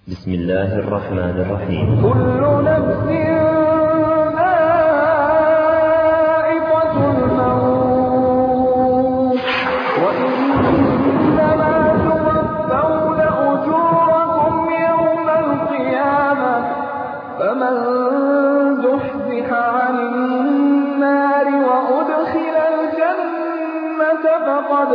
بسم الله الرحمن الرحيم. كل نفس ذائقة الموت وإنما توفون أجوركم يوم القيامة فمن زحزح عن النار وأدخل الجنة فقد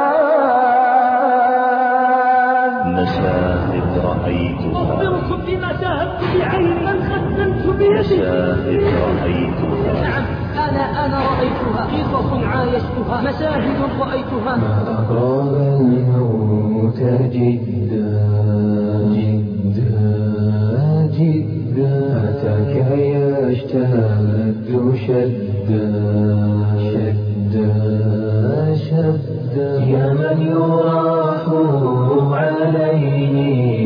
فاز. مشاهد رأيتها، أخبركم بما شاهدت بعيني من خزنت بيدي. مشاهد رأيتها، نعم أنا رأيتها، قصص عايشتها، مشاهد رأيتها. ما أقرب الموت جدا جدا جدا أتاك يشتد شدا شدا شدا يا من يراح عليه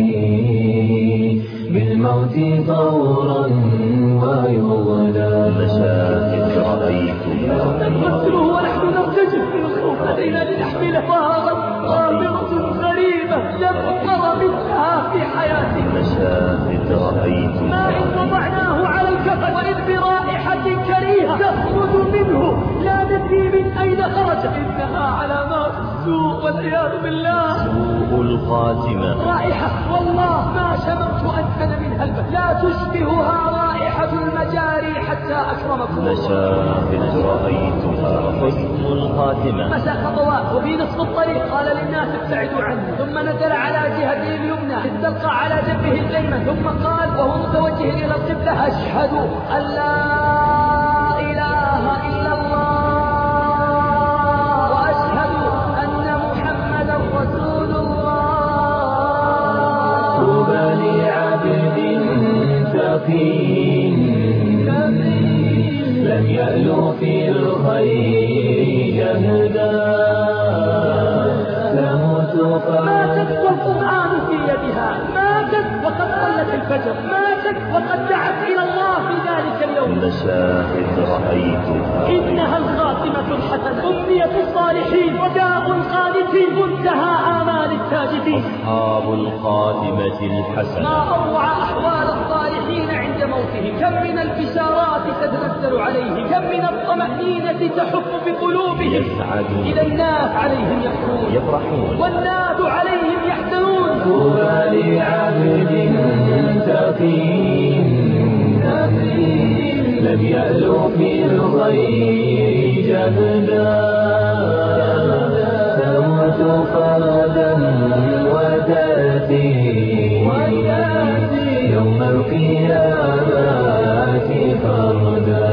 بالموت طورا ويغلى. مشاهد رأيتها، نقتله ونحن نرتجف من الخوف لدينا لنحمله. ظهرت ظاهرة غريبة لم نر مثلها في حياتي. مشاهد رأيتها، ما إن وضعناه على الكفن وإذ برائحة كريهة تخرج منه لا ندري من أين خرج. إنها علامات السوء والعياذ بالله. سوء الخاتمة، رائحة والله ما شممت أنفن منها البت، لا تشبهها رائحة المجاري حتى أكرمكم. مشاهد رأيتها، حسن الخاتمة. مشى خطوات وفي نصف الطريق قال للناس ابتعدوا عنه، ثم نزل على جهته اليمنى استلقى على جنبه الأيمن، ثم قال وهو متوجه إلى القبلة: أشهد أن لا إله إلا الله وأشهد أن محمدا رسول الله. طوبى لعبد تقي لم يألو في الخير جهدا تموت ماتت والقرآن في يدها، ماتت وقد صلت الفجر، ماتت وقد دعت إلى الله في ذلك اليوم. مشاهد رأيتها، إنها الخاتمة الحسنة، أمنية الصالحين، وداء القانتين، منتهى آمال الساجدين. أصحاب الخاتمة الحسنة. ما أروع أحوال الصالحين عند موتهم، كم من البشارات تتنزل عليهم، كم من الطمأنينة تحف بقلوبهم. يسعدون، إذا الناس عليهم يحزنون يفرحون، والناس عليهم يحزنون. طوبى لعبد تقي لم يألو في الخير جهدا تموت فردا وتأتي يوم القيامة فردا.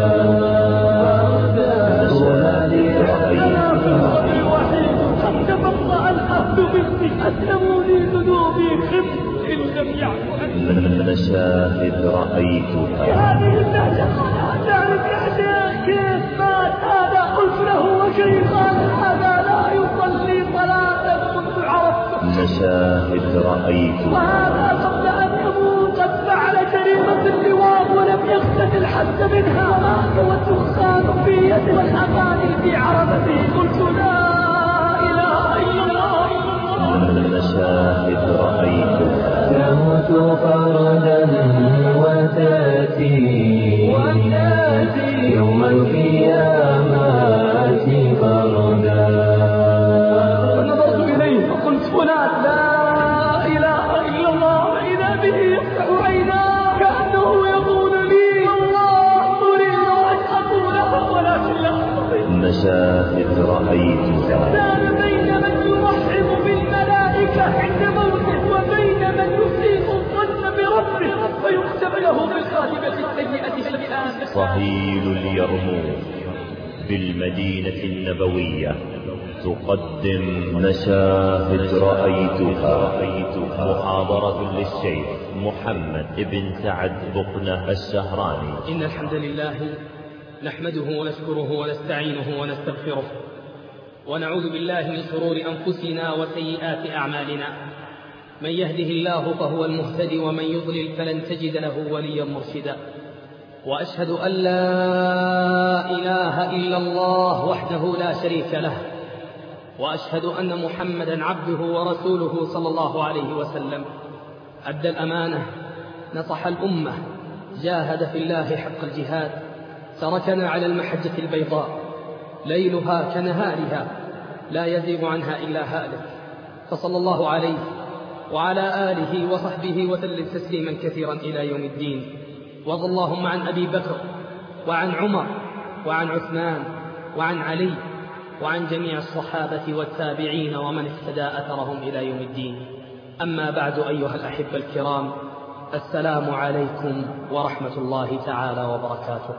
تبطأ العهد مني، أسلموا لي ذنوبي خف إن لم يعفو عني. مشاهد رأيتها، هذه النهجة قالها تعرف يا شيخ كيف مات هذا؟ قلت له وكيف؟ قال هذا لا يصلي صلاة منذ عرفته. مشاهد رأيتها، وهذا قبل أن يموت قد فعل جريمة اللواط ولم يغتسل حتى منها، ومات والدخان في يده والأغاني في عرفته. قلت لا إله إلا الله. مشاهد رأيتها، تموت فردا وتأتي يوم القيامة فردا. فنظرت إليه فقلت فلان لا إله إلا الله، وإذا به يفتح عيناه كأنه يقول لي الله أريد أن أقولها ولكن لا أستطيع. مشاهد رأيتها، كان بين من يرحب بالملائكة عند موته وبين من يسيء الظن بربه فيكتب له بالخاتمة السيئة شيئان. صهيل اليرموك بالمدينة النبوية تقدم مشاهد رأيتها، محاضرة للشيخ محمد بن سعد بقنة الشهراني. إن الحمد لله نحمده ونشكره ونستعينه ونستغفره ونعوذ بالله من شرور أنفسنا وسيئات أعمالنا. من يهده الله فهو المهتدي ومن يضلل فلن تجد له وليا مرشدا. وأشهد أن لا إله إلا الله وحده لا شريك له، وأشهد أن محمدا عبده ورسوله صلى الله عليه وسلم. أدى الأمانة، نصح الأمة، جاهد في الله حق الجهاد، تركنا على المحجة البيضاء ليلها كنهارها لا يزيغ عنها إلا هالك، فصلى الله عليه وعلى آله وصحبه وسلم تسليما كثيرا إلى يوم الدين. وارض اللهم عن أبي بكر وعن عمر وعن عثمان وعن علي وعن جميع الصحابة والتابعين ومن اهتدى أثرهم إلى يوم الدين. أما بعد، أيها الأحبة الكرام، السلام عليكم ورحمة الله تعالى وبركاته.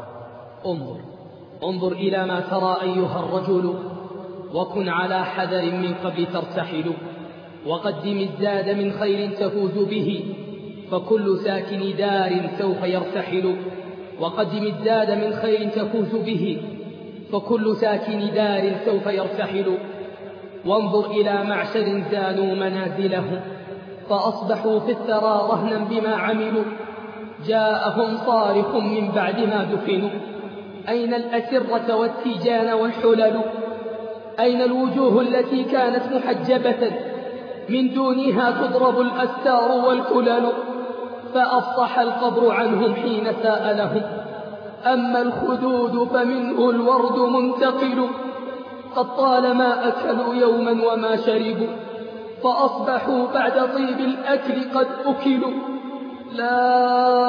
انظر إلى ما ترى أيها الرجل، وكن على حذر من قبل ترتحل، وقدم الزاد من خير تفوز به، فكل ساكن دار سوف يرتحل. وقدم الزاد من خير تفوز به، فكل ساكن دار سوف يرتحل. وانظر إلى معشر زانوا منازلهم، فأصبحوا في الثرى رهنا بما عملوا. جاءهم صارخ من بعد ما دفنوا، أين الأسرة والتيجان والحلل؟ أين الوجوه التي كانت محجبة من دونها تضرب الأستار والكلل؟ فأفصح القبر عنهم حين سألهم، أما الخدود فمنه الورد منتقل. قد طالما أكلوا يوما وما شربوا، فأصبحوا بعد طيب الأكل قد أكلوا. لا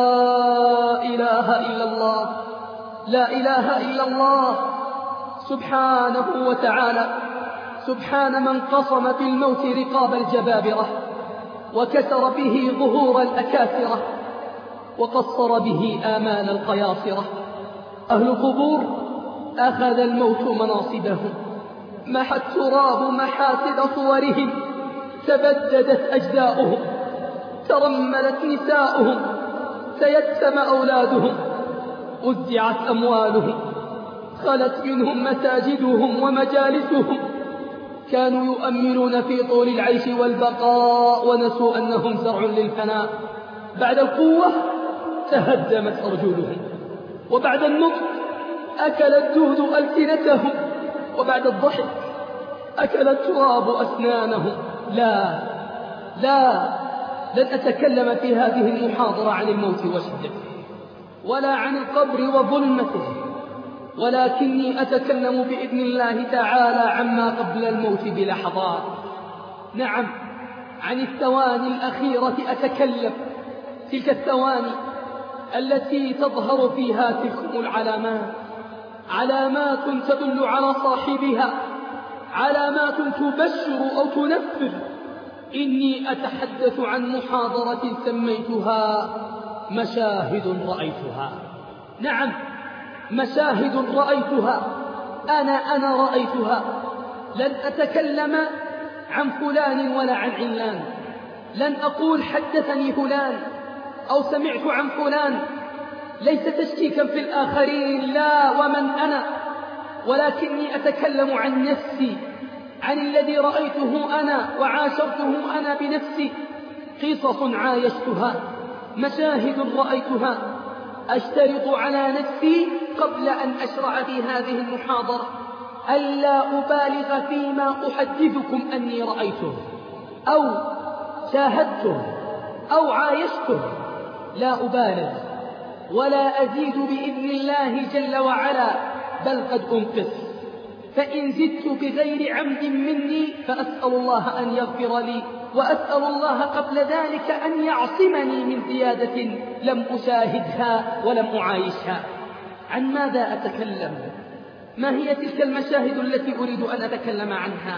إله إلا الله، لا إله إلا الله، سبحانه وتعالى. سبحان من قصم بالموت رقاب الجبابرة، وكسر به ظهور الأكاسرة، وقصر به آمال القياصرة. أهل القبور أخذ الموت مناصبهم، محى التراب محاسن صورهم، تبددت أجزاؤهم، ترملت نساؤهم، تيتم أولادهم، وزعت أموالهم، خلت منهم مساجدهم ومجالسهم. كانوا يؤملون في طول العيش والبقاء، ونسوا أنهم زرع للفناء. بعد القوة تهدمت أرجلهم، وبعد النطق أكل الدود ألسنتهم، وبعد الضحك أكل التراب أسنانهم. لا، لن أتكلم في هذه المحاضرة عن الموت وشدته، ولا عن القبر وظلمته، ولكني أتكلم بإذن الله تعالى عما قبل الموت بلحظات. نعم، عن الثواني الأخيرة أتكلم، تلك الثواني التي تظهر فيها تلكم العلامات، علامات تدل على صاحبها، علامات تبشر أو تنفر. إني أتحدث عن محاضرة سميتها مشاهد رأيتها. نعم، مشاهد رأيتها، أنا رأيتها. لن أتكلم عن فلان ولا عن علان، لن أقول حدثني فلان أو سمعت عن فلان، ليس تشكيكا في الآخرين، لا، ومن أنا، ولكني أتكلم عن نفسي، عن الذي رأيته أنا وعاشرته أنا بنفسي. قصص عايشتها، مشاهد رأيتها. أشترط على نفسي قبل أن أشرع في هذه المحاضرة ألا أبالغ فيما أحدثكم أني رأيته أو شاهدته أو عايشته. لا أبالغ ولا أزيد بإذن الله جل وعلا، بل قد أنقص. فإن زدت بغير عمد مني فأسأل الله أن يغفر لي، وأسأل الله قبل ذلك أن يعصمني من زيادة لم أشاهدها ولم أعايشها. عن ماذا أتكلم؟ ما هي تلك المشاهد التي أريد أن أتكلم عنها؟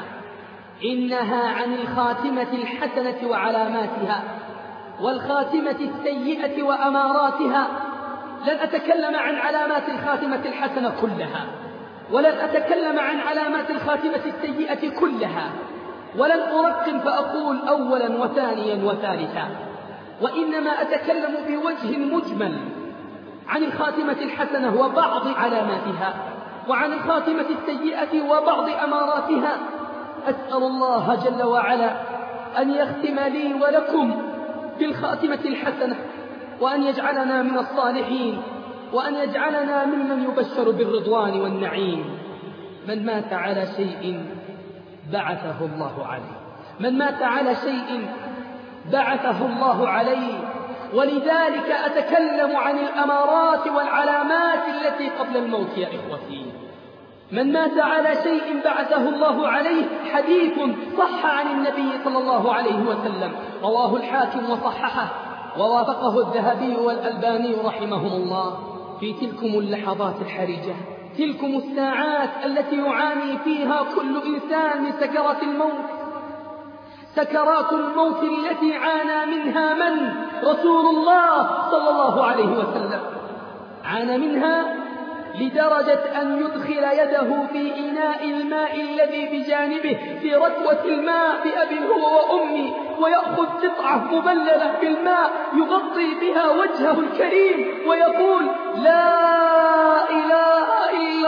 إنها عن الخاتمة الحسنة وعلاماتها، والخاتمة السيئة وأماراتها. لن أتكلم عن علامات الخاتمة الحسنة كلها، ولن أتكلم عن علامات الخاتمة السيئة كلها، ولن أرقم فأقول أولا وثانيا وثالثا، وإنما أتكلم بوجه مجمل عن الخاتمة الحسنة وبعض علاماتها، وعن الخاتمة السيئة وبعض أماراتها. أسأل الله جل وعلا أن يختم لي ولكم بالخاتمة الحسنة، وأن يجعلنا من الصالحين، وأن يجعلنا ممن يبشر بالرضوان والنعيم. من مات على شيء بعثه الله عليه، من مات على شيء بعثه الله عليه. ولذلك أتكلم عن الأمارات والعلامات التي قبل الموت يا إخوتي. من مات على شيء بعثه الله عليه حديث صح عن النبي صلى الله عليه وسلم، رواه الحاكم وصححه ووافقه الذهبي والألباني رحمهم الله. في تلكم اللحظات الحرجة، تلكم الساعات التي يعاني فيها كل إنسان من سكرات الموت، سكرات الموت التي عانى منها من؟ رسول الله صلى الله عليه وسلم. عانى منها لدرجة أن يدخل يده في إناء الماء الذي بجانبه في ركوة الماء بأبي هو وأمي، ويأخذ قطعة مبللة بالماء يغطي بها وجهه الكريم ويقول: لا إله إلا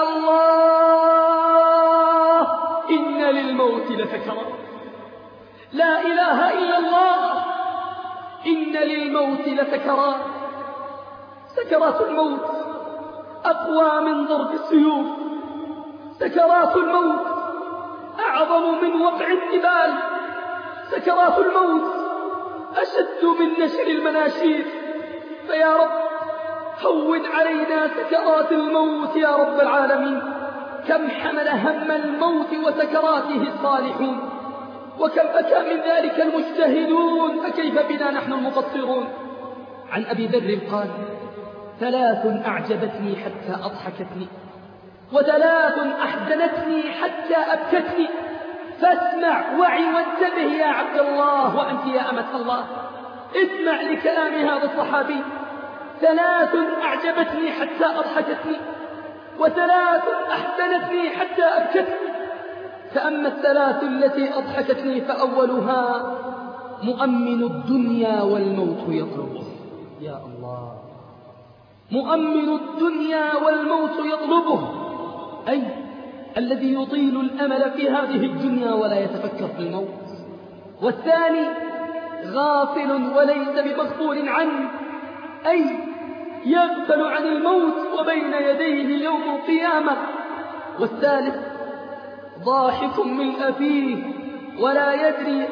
الله إن للموت لسكرات. لا إله إلا الله إن للموت لسكرات. سكرات الموت أقوى من ضرب السيوف، سكرات الموت أعظم من وقع الجبال، سكرات الموت أشد من نشر المناشير. فيا رب هون علينا سكرات الموت يا رب العالمين. كم حمل هم الموت وسكراته الصالحون، وكم بكى من ذلك المجتهدون، فكيف بنا نحن المقصرون. عن أبي ذر قال: 3 أعجبتني حتى أضحكتني، و3 أحزنتني حتى أبكتني. فاسمع وعي وانتبه يا عبد الله وأنت يا أمة الله، اسمع لكلام هذا الصحابي. 3 أعجبتني حتى أضحكتني، و3 أحزنتني حتى أبكتني. فأما ال3 التي أضحكتني فأولها مؤمن الدنيا والموت يطلبه. يا الله، مؤمن الدنيا والموت يطلبه، أي الذي يطيل الأمل في هذه الدنيا ولا يتفكر في الموت. والثاني غافل وليس بمغفول عنه، أي يغفل عن الموت وبين يديه يوم القيامة. والثالث ضاحك من أفيه ولا يدري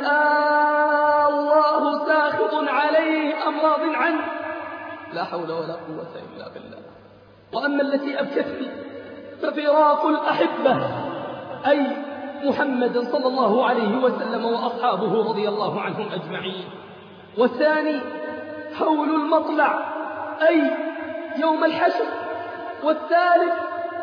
الله ساخط عليه أم راض عنه. لا حول ولا قوة إلا بالله. وأما التي أبكتني ففراق الأحبة، أي محمد صلى الله عليه وسلم وأصحابه رضي الله عنهم أجمعين. والثاني هول المطلع، أي يوم الحشر. والثالث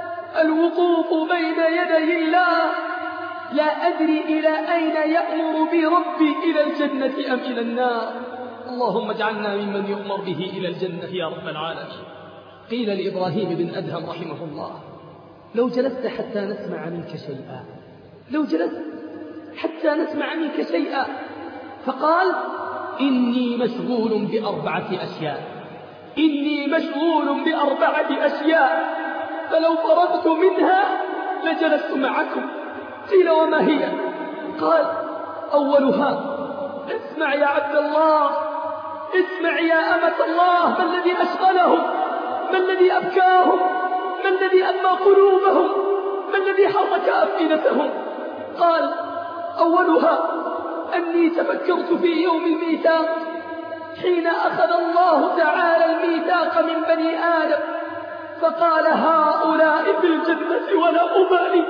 الوقوف بين يدي الله، لا أدري إلى أين يأمر بي ربي، إلى الجنة أم إلى النار. اللهم اجعلنا ممن يؤمر به إلى الجنة يا رب العالمين. قيل لإبراهيم بن أدهم رحمه الله: لو جلست حتى نسمع منك شيئا، لو جلست حتى نسمع منك شيئا. فقال: إني مشغول ب4 أشياء، إني مشغول ب4 أشياء، فلو فرغت منها لجلست معكم. قيل: وما هي؟ قال: أولها، اسمع يا عبد الله، اسمع يا أمة الله، ما الذي أشغلهم، ما الذي أبكاهم، ما الذي ألمى قلوبهم، ما الذي حرك أفئدتهم. قال: أولها أني تفكرت في يوم الميثاق، حين أخذ الله تعالى الميثاق من بني آدم فقال: هؤلاء في الجنة ولا أبالي،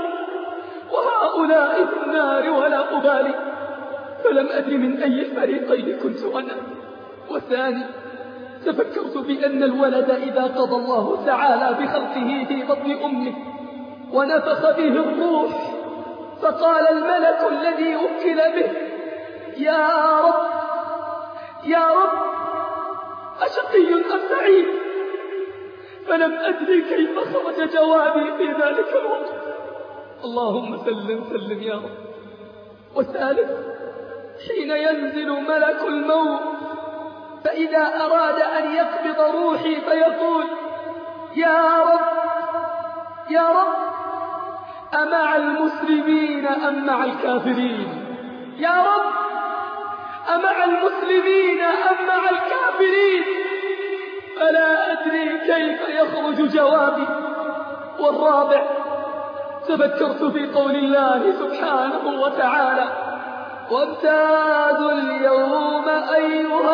وهؤلاء في النار ولا أبالي. فلم أدري من أي الفريقين كنت أنا. والثاني تفكرت بأن الولد إذا قضى الله تعالى بخلقه في بطن أمه ونفخ به الروح فقال الملك الذي وكل به: يا رب يا رب أشقي أم سعيد؟ فلم أدري كيف خرج جوابي في ذلك الوقت. اللهم سلم سلم يا رب. والثالث حين ينزل ملك الموت فإذا أراد أن يقبض روحي فيقول: يا رب يا رب أمع المسلمين أم مع الكافرين؟ يا رب أمع المسلمين أم مع الكافرين؟ فلا أدري كيف يخرج جوابي. والرابع تفكرت في قول الله سبحانه وتعالى: وامتازوا اليوم أيها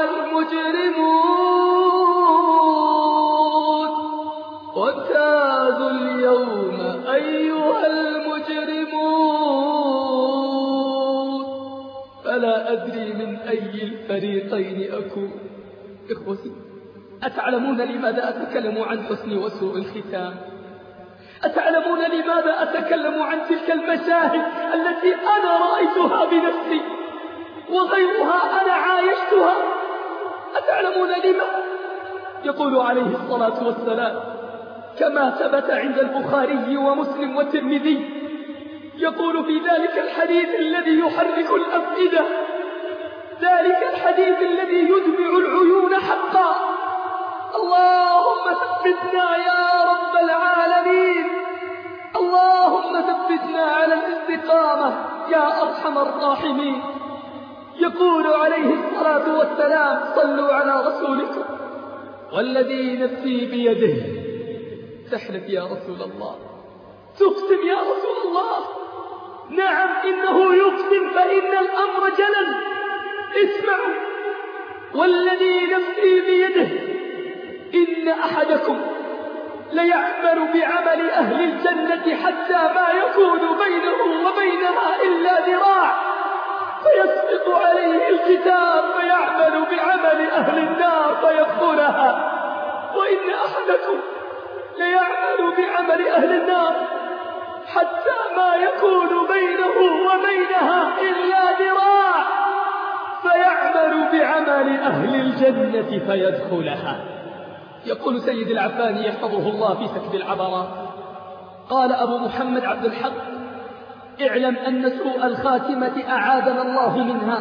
المجرمون، وامتازوا اليوم أيها المجرمون، فلا أدري من أي الفريقين أكون. إخوتي، أتعلمون لماذا أتكلم عن حسن وسوء الختام؟ أتعلمون لماذا أتكلم عن تلك المشاهد التي أنا رأيتها بنفسي وغيرها أنا عايشتها؟ أتعلمون لما؟ يقول عليه الصلاة والسلام كما ثبت عند البخاري ومسلم والترمذي، يقول في ذلك الحديث الذي يحرك الأفئدة، ذلك الحديث الذي يدمع العيون حقا: اللهم ثبتنا يا رب العالمين، اللهم ثبتنا على الاستقامة يا أرحم الراحمين. يقول عليه الصلاة والسلام: صلوا على رسولكم والذي نفسي بيده. تحلف يا رسول الله، تقسم يا رسول الله. نعم، إنه يقسم، فإن الأمر جلل. اسمعوا: والذي نفسي بيده إن أحدكم ليعمل بعمل أهل الجنة حتى ما يكون بينه وبينها إلا ذراع، فيسبق عليه الكتاب فيعمل بعمل أهل النار فيدخلها، وإن أحدكم ليعمل بعمل أهل النار حتى ما يكون بينه وبينها إلا ذراع، فيعمل بعمل أهل الجنة فيدخلها. يقول سيد العفاني يحفظه الله في سكب العبرات: قال أبو محمد عبد الحق: اعلم أن سوء الخاتمة أعاذنا الله منها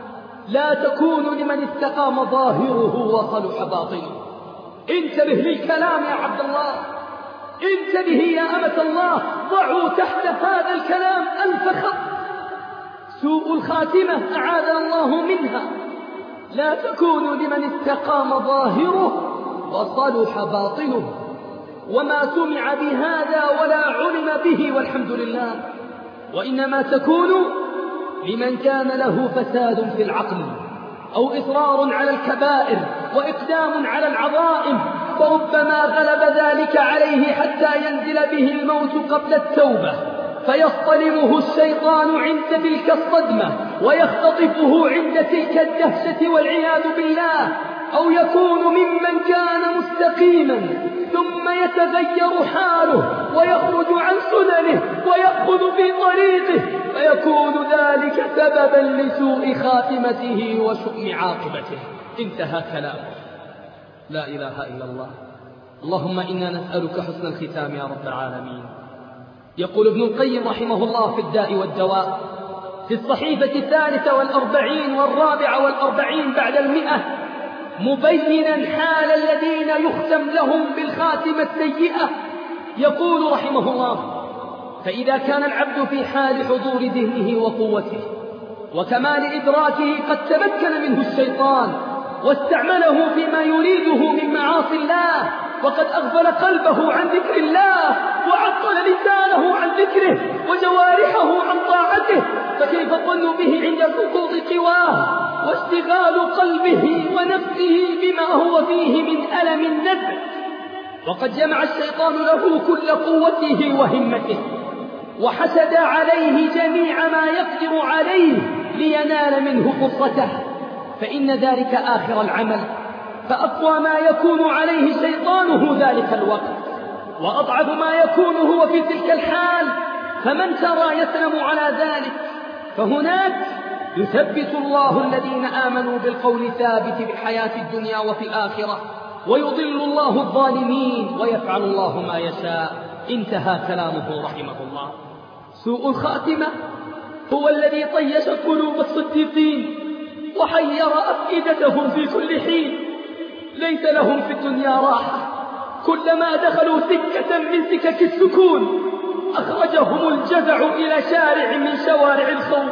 لا تكون لمن استقام ظاهره وصلح باطنه. انتبه للكلام يا عبد الله، انتبه يا أمة الله، ضعوا تحت هذا الكلام ألف خط. سوء الخاتمة أعاذنا الله منها لا تكون لمن استقام ظاهره وصلح باطنه، وما سمع بهذا ولا علم به والحمد لله، وإنما تكون لمن كان له فساد في العقل أو إصرار على الكبائر وإقدام على العظائم، فربما غلب ذلك عليه حتى ينزل به الموت قبل التوبة، فيصطلمه الشيطان عند تلك الصدمة ويختطفه عند تلك الدهشة والعياذ بالله، أو يكون ممن كان مستقيما ثم يتغير حاله ويخرج عن سننه ويأخذ في طريقه، فيكون ذلك سببا لسوء خاتمته وشؤم عاقبته. انتهى كلامه. لا إله إلا الله. اللهم إنا نسألك حسن الختام يا رب العالمين. يقول ابن القيم رحمه الله في الداء والدواء في الصحيفة 43 و44 بعد 100، مبينا حال الذين يختم لهم بالخاتمة السيئة، يقول رحمه الله: فإذا كان العبد في حال حضور ذهنه وقوته وكمال إدراكه قد تمكن منه الشيطان واستعمله فيما يريده من معاصي الله، وقد أغفل قلبه عن ذكر الله وعطل لسانه عن ذكره وجوارحه عن طاعته، فكيف الظن به عند سقوط قواه واشتغال قلبه ونفسه بما هو فيه من ألم النزع؟ وقد جمع الشيطان له كل قوته وهمته وحسد عليه جميع ما يقدر عليه لينال منه فرصته، فإن ذلك آخر العمل، فأقوى ما يكون عليه شيطانه ذلك الوقت، وأضعف ما يكون هو في تلك الحال، فمن ترى يسلم على ذلك؟ فهناك يثبت الله الذين آمنوا بالقول الثابت في الحياة الدنيا وفي الآخرة، ويضل الله الظالمين ويفعل الله ما يشاء. انتهى كلامه رحمه الله. سوء الخاتمة هو الذي طيش قلوب الصديقين وحير أفئدتهم في كل حين، ليس لهم في الدنيا راحة، كلما دخلوا سكة من سكك السكون أخرجهم الجزع إلى شارع من شوارع الخوف.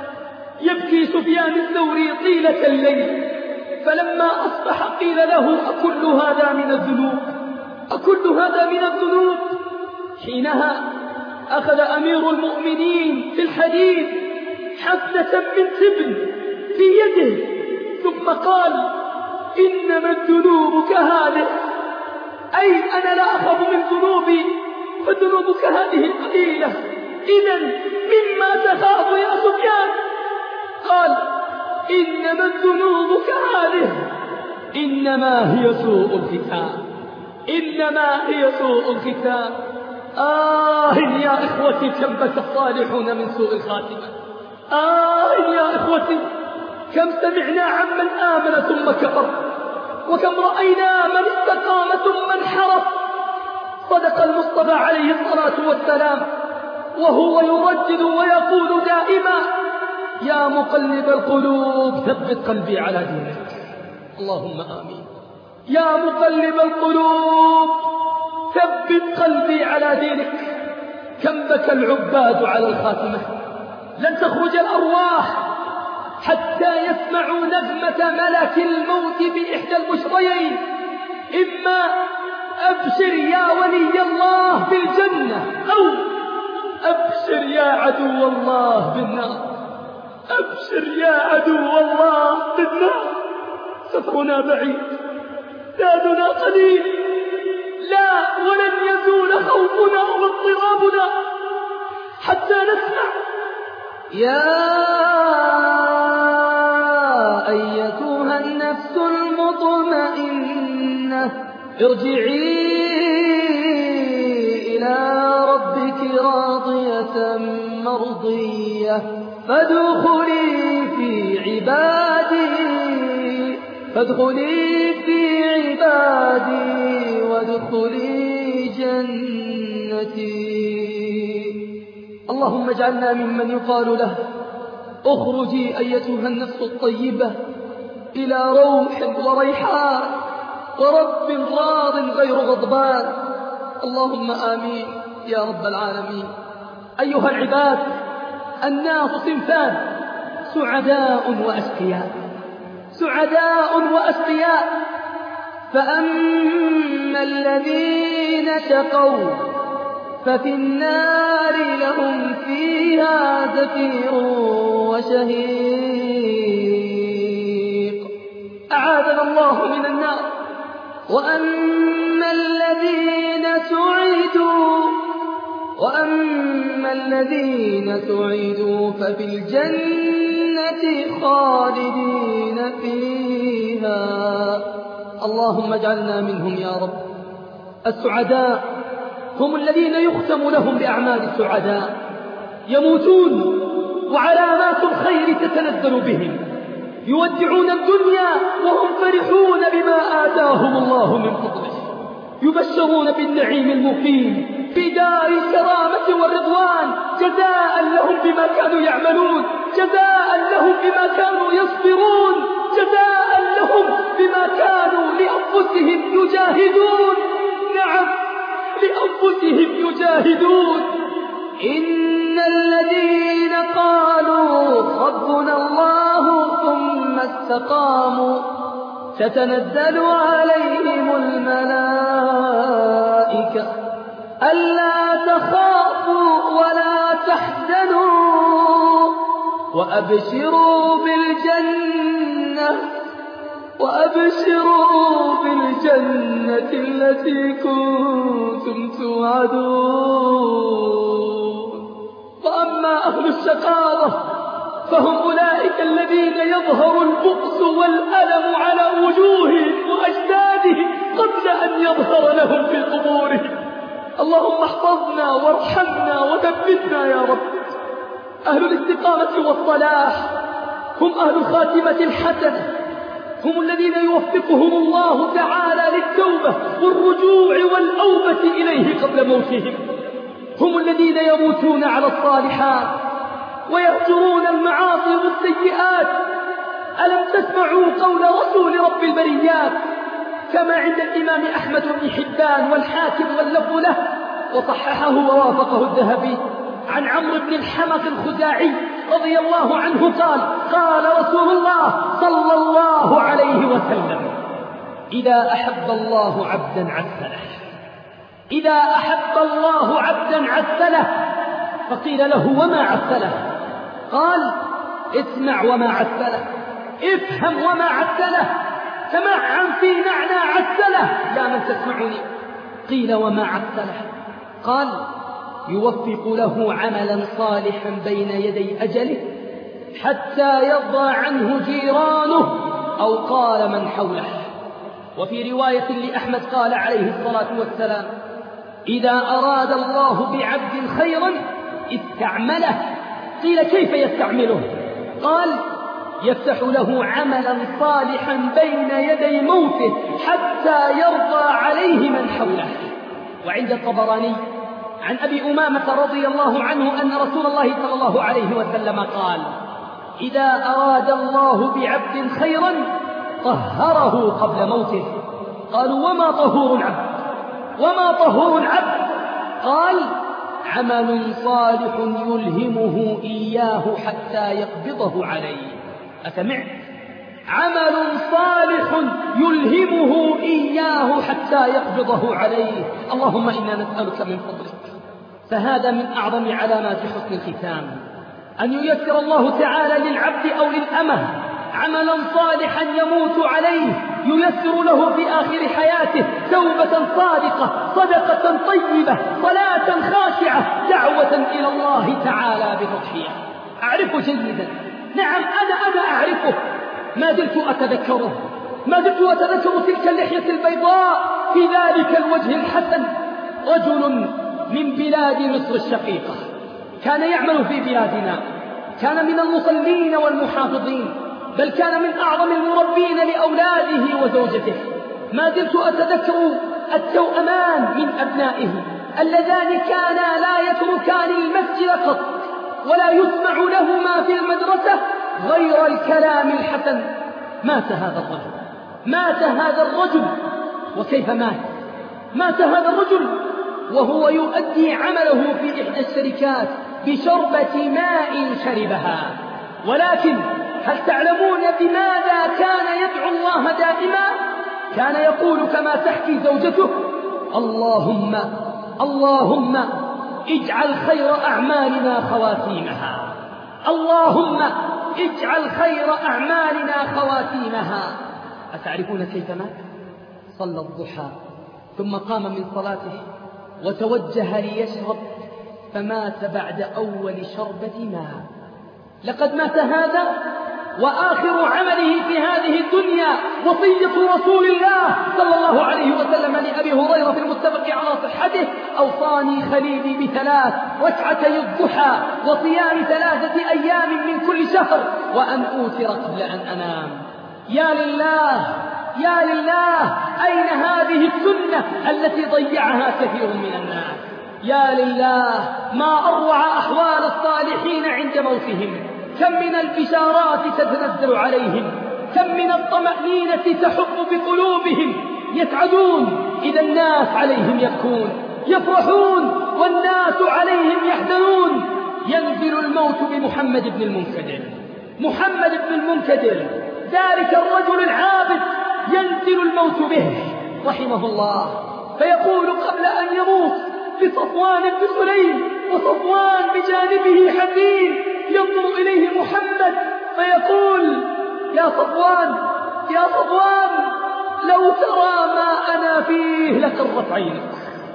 يبكي سفيان الثوري طيلة الليل، فلما أصبح قيل له: أكل هذا من الذنوب؟ أكل هذا من الذنوب؟ حينها أخذ أمير المؤمنين في الحديث حفنة من تبن في يده، ثم قال: إنما الذنوب كهذه، أي أنا لا أخاف من ذنوبي، فذنوبك هذه قليلة، إذن مما تخاف يا سفيان؟ قال: إنما الذنوب كهذه، إنما هي سوء الختام، إنما هي سوء الختام. يا إخوتي كم بكى الصالحون من سوء الخاتمة. يا إخوتي كم سمعنا عمن آمن ثم كفر، وكم رأينا من استقام ثم انحرف. صدق المصطفى عليه الصلاة والسلام وهو يردد ويقول دائما: يا مقلب القلوب ثبت قلبي على دينك. اللهم آمين. يا مقلب القلوب ثبت قلبي على دينك. كم بكى العباد على الخاتمة، لن تخرج الأرواح حتى يسمعوا نغمة ملك الموت بإحدى البشريين: إما أبشر يا ولي الله بالجنة، أو أبشر يا عدو الله بالنار. أبشر يا عدو الله بالنار. سفرنا بعيد، زادنا قليل، لا ولن يزول خوفنا واضطرابنا حتى نسمع: يا أيتها النفس المطمئنة ارجعي إلى ربك راضية مرضية فادخلي في عبادي وادخلي جنتي. اللهم اجعلنا ممن يقال له: اخرجي أيتها النفس الطيبة إلى روح وريحان ورب راض غير غضبان. اللهم آمين يا رب العالمين. أيها العباد، الناس صنفان: سعداء وأشقياء، سعداء وأشقياء. فأما الذين شقوا ففي النار لهم فيها زفير وشهيق، أعاذنا الله من النار. وأما الذين سعدوا ففي الجنة خالدين فيها. اللهم اجعلنا منهم يا رب. السعداء هم الذين يختم لهم بأعمال السعداء، يموتون وعلامات الخير تتنزل بهم، يودعون الدنيا وهم فرحون بما آتاهم الله من فضله، يبشرون بالنعيم المقيم في دار الكرامة والرضوان، جزاء لهم بما كانوا يعملون، جزاء لهم بما كانوا يصبرون، جزاء لهم بما كانوا لأنفسهم يجاهدون. نعم، لأنفسهم يجاهدون. إن الذين قالوا ربنا الله ثم استقاموا تتنزل عليهم الملائكة ألا تخافوا ولا تحزنوا وأبشروا بالجنة التي كنتم توعدون. وأما أهل الشقاوة فهم أولئك الذين يظهر البؤس والألم على وجوههم وأجسادهم قبل أن يظهر لهم في قبورهم. اللهم احفظنا وارحمنا وثبتنا يا رب. أهل الاستقامة والصلاح هم أهل الخاتمة الحسنة، هم الذين يوفقهم الله تعالى للتوبة والرجوع والأوبة إليه قبل موتهم، هم الذين يموتون على الصالحات ويهجرون المعاصي والسيئات. ألم تسمعوا قول رسول رب البريات كما عند الإمام أحمد بن حبان والحاكم واللفظ له وصححه ووافقه الذهبي عن عمرو بن الحمق الخزاعي رضي الله عنه قال رسول الله صلى الله عليه وسلم: إذا أحب الله عبدا عسله، إذا أحب الله عبدا عسله. فقيل له: وما عسله؟ قال: اسمع وما عسله، افهم وما عسله، تمعن في معنى عسله يا من تسمعني. قيل وما عسله؟ قال يوفق له عملا صالحا بين يدي أجله حتى يرضى عنه جيرانه أو قال من حوله. وفي رواية لأحمد قال عليه الصلاة والسلام: إذا أراد الله بعبد خيرا استعمله. قيل كيف يستعمله؟ قال يفتح له عملا صالحا بين يدي موته حتى يرضى عليه من حوله. وعند الطبراني عن أبي أمامة رضي الله عنه أن رسول الله صلى الله عليه وسلم قال: إذا أراد الله بعبد خيرا طهره قبل موته. قالوا: وما طهور العبد؟ وما طهور العبد؟ قال: عمل صالح يلهمه إياه حتى يقبضه عليه. أسمعت؟ عمل صالح يلهمه إياه حتى يقبضه عليه. اللهم إنا نسألك من فضلك. فهذا من أعظم علامات حسن الختام، أن ييسر الله تعالى للعبد أو للأمة عملا صالحا يموت عليه، ييسر له في آخر حياته توبة صادقة، صدقة طيبة، صلاة خاشعة، دعوة إلى الله تعالى بتضحية. أعرفه جيدا، نعم أنا أعرفه، ما زلت أتذكره، ما زلت أتذكر تلك اللحية البيضاء في ذلك الوجه الحسن. رجل من بلاد مصر الشقيقة كان يعمل في بلادنا، كان من المصلين والمحافظين، بل كان من أعظم المربين لأولاده وزوجته. ما زلت أتذكر التوأمان من أبنائه اللذان كانا لا يتركان المسجد قط، ولا يسمع لهما في المدرسة غير الكلام الحسن. مات هذا الرجل، مات هذا الرجل. وكيف مات؟ مات هذا الرجل وهو يؤدي عمله في إحدى الشركات بشربة ماء شربها. ولكن هل تعلمون بماذا كان يدعو الله دائما؟ كان يقول كما تحكي زوجته: اللهم اللهم اجعل خير أعمالنا خواتيمها، اللهم اجعل خير أعمالنا خواتيمها. أتعرفون كيف مات؟ صلى الضحى ثم قام من صلاته وتوجه ليشرب، فمات بعد أول شربة ماء. لقد مات هذا وآخر عمله في هذه الدنيا وصية رسول الله صلى الله عليه وسلم لأبي هريرة في المتفق على صحته: أوصاني خليلي بثلاث: ركعتي الضحى، وصيام 3 أيام من كل شهر، وأن أوتر قبل أن أنام. يا لله يا لله، أين هذه السنة التي ضيعها كثير من الناس؟ يا لله، ما أروع أحوال الصالحين عند موتهم. كم من البشارات تتنزل عليهم، كم من الطمأنينة تحب بقلوبهم. يسعدون إذا الناس عليهم يبكون، يفرحون والناس عليهم يحزنون. ينزل الموت بمحمد بن المنكدر، محمد بن المنكدر ذلك الرجل العابد، ينزل الموت به رحمه الله، فيقول قبل أن يموت لصفوان بن سليم، وصفوان بجانبه حزين ينظر إليه محمد فيقول: يا صفوان يا صفوان، لو ترى ما أنا فيه لقرت عينك،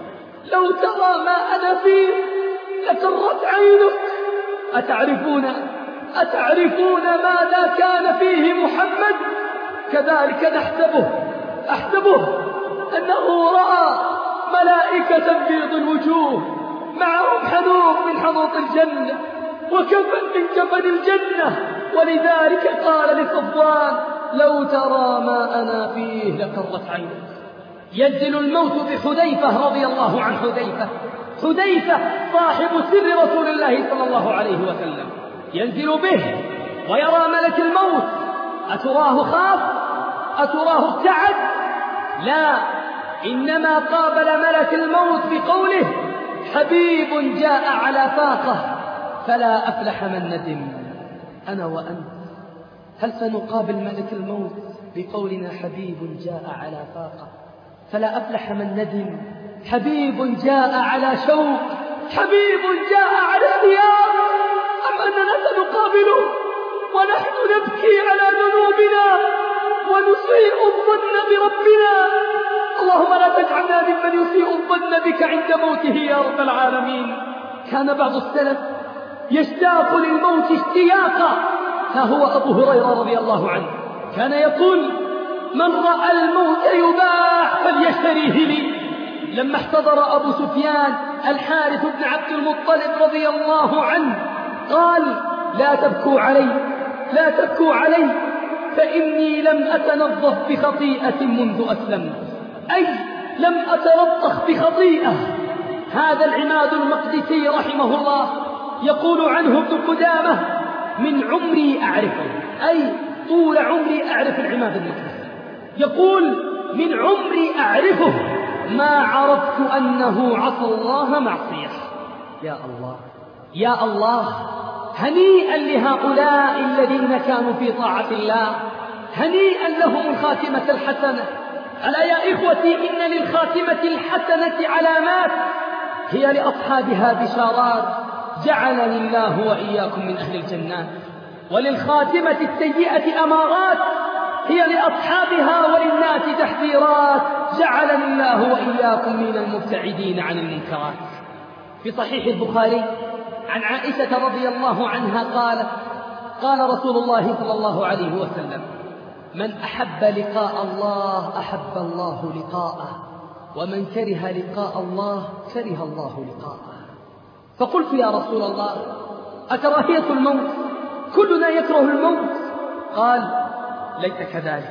لو ترى ما أنا فيه لقرت عينك. أتعرفون ماذا كان فيه محمد؟ كذلك أحسبه أنه رأى ملائكة بيض الوجوه معهم حنوط من حنوط الجنة وكفن من كفن الجنة، ولذلك قال لصفوان: لو ترى ما أنا فيه لقرت عينك. ينزل الموت بحذيفة رضي الله عن حذيفة صاحب سر رسول الله صلى الله عليه وسلم، ينزل به ويرى ملك الموت. أتراه خاف؟ أتراه ابتعد؟ لا، إنما قابل ملك الموت بقوله: حبيب جاء على فاقة فلا أفلح من ندم. أنا وأنت هل سنقابل ملك الموت بقولنا: حبيب جاء على فاقة فلا أفلح من ندم؟ حبيب جاء على شوق، حبيب جاء على اشتياق، أم أننا سنقابله ونحن نبكي على ذنوبنا ونسيء الظن بربنا. اللهم لا تجعلنا ممن يسيء الظن بك عند موته يا رب العالمين. كان بعض السلف يشتاق للموت اشتياقا، ها هو أبو هريرة رضي الله عنه كان يقول: من رأى الموت يباع فليشتريه لي. لما احتضر أبو سفيان الحارث بن عبد المطلب رضي الله عنه قال: لا تبكوا علي، لا تبكوا علي، فإني لم أتنظف بخطيئة منذ أسلمت، أي لم أتلطخ بخطيئة. هذا العماد المقدسي رحمه الله يقول عنه ابن قدامة: من عمري أعرفه، أي طول عمري أعرف العماد المقدسي. يقول: من عمري أعرفه ما عرفت أنه عصى الله معصية. يا الله يا الله، هنيئا لهؤلاء الذين كانوا في طاعة الله، هنيئا لهم الخاتمة الحسنة. ألا يا إخوتي، إن للخاتمة الحسنة علامات هي لأصحابها بشارات، جعلني الله وإياكم من أهل الجنات. وللخاتمة السيئة أمارات هي لأصحابها وللناس تحذيرات، جعلني الله وإياكم من المبتعدين عن المنكرات. في صحيح البخاري عن عائشة رضي الله عنها قالت: قال رسول الله صلى الله عليه وسلم: من أحب لقاء الله أحب الله لقاءه، ومن كره لقاء الله كره الله لقاءه. فقلت: يا رسول الله، أكراهية الموت؟ كلنا يكره الموت. قال: ليس كذلك،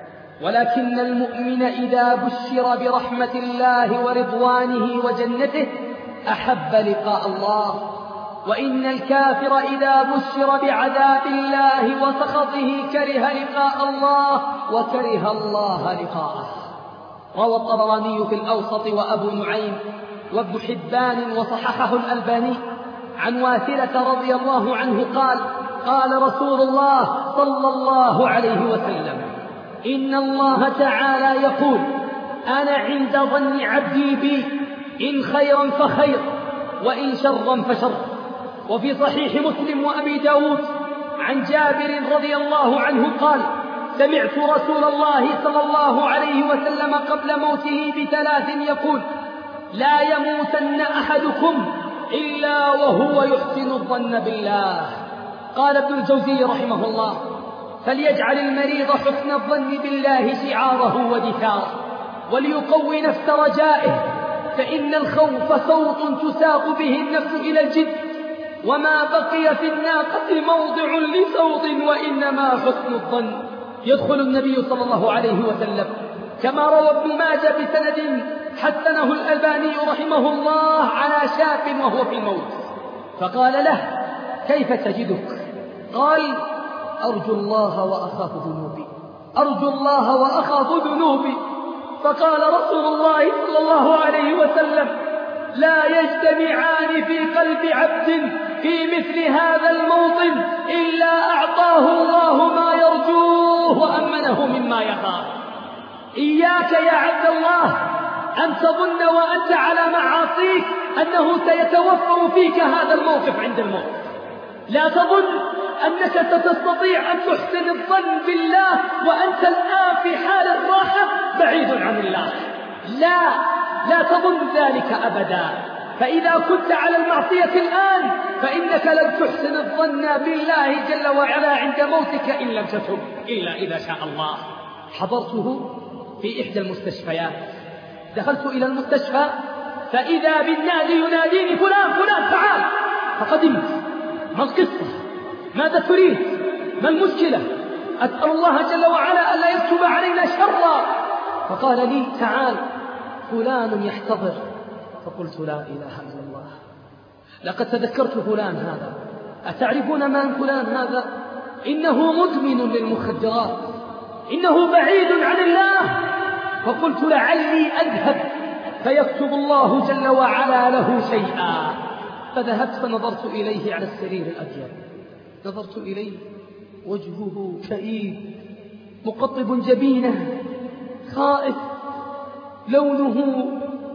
ولكن المؤمن إذا بشر برحمة الله ورضوانه وجنته أحب لقاء الله، وإن الكافر إذا بشر بعذاب الله وسخطه كره لقاء الله وكره الله لقاءه. روى الطبراني في الأوسط وأبو نعيم وابن حبان وصححه الألباني عن واثلة رضي الله عنه قال: قال رسول الله صلى الله عليه وسلم: إن الله تعالى يقول: أنا عند ظن عبدي بي، إن خيرا فخير وإن شرا فشر. وفي صحيح مسلم وأبي داود عن جابر رضي الله عنه قال: سمعت رسول الله صلى الله عليه وسلم قبل موته ب3 يقول: لا يموتن أحدكم إلا وهو يحسن الظن بالله. قال ابن الجوزي رحمه الله: فليجعل المريض حسن الظن بالله شعاره ودثاره، وليقوي نفس رجائه، فإن الخوف صوت تساق به النفس إلى الجد، وما بقي في الناقة موضع لصوت، وإنما حسن الظن. يدخل النبي صلى الله عليه وسلم كما روى ابن ماجه بسند حسنه الألباني رحمه الله على شاب وهو في الموت، فقال له: كيف تجدك؟ قال: أرجو الله وأخاف ذنوبي، أرجو الله وأخاف ذنوبي. فقال رسول الله صلى الله عليه وسلم: لا يجتمعان في قلب عبد في مثل هذا الموطن إلا أعطاه الله ما يرجوه وأمنه مما يخاف. إياك يا عبد الله أن تظن وأنت على معاصيك أنه سيتوفر فيك هذا الموقف عند الموت. لا تظن أنك ستستطيع أن تحسن الظن بالله وأنت الآن في حال الراحة بعيد عن الله. لا تظن ذلك أبدا. فإذا كنت على المعصية الآن فإنك لن تحسن الظن بالله جل وعلا عند موتك إن لم تتب إلا إذا شاء الله. حضرته في إحدى المستشفيات، دخلت إلى المستشفى فإذا بالنادي يناديني: فلان فلان تعال. فقدمت: ما القصة؟ ماذا تريد؟ ما المشكلة؟ أسأل الله جل وعلا ألا يكتب علينا شرا. فقال لي: تعال فلان يحتضر. فقلت: لا إله إلا الله، لقد تذكرت فلان هذا. أتعرفون من فلان هذا؟ إنه مدمن للمخدرات، إنه بعيد عن الله. فقلت: لعلي أذهب فيكتب الله جل وعلا له شيئا. فذهبت فنظرت إليه على السرير الأبيض، نظرت إليه وجهه كئيب مقطب جبينه، خائف، لونه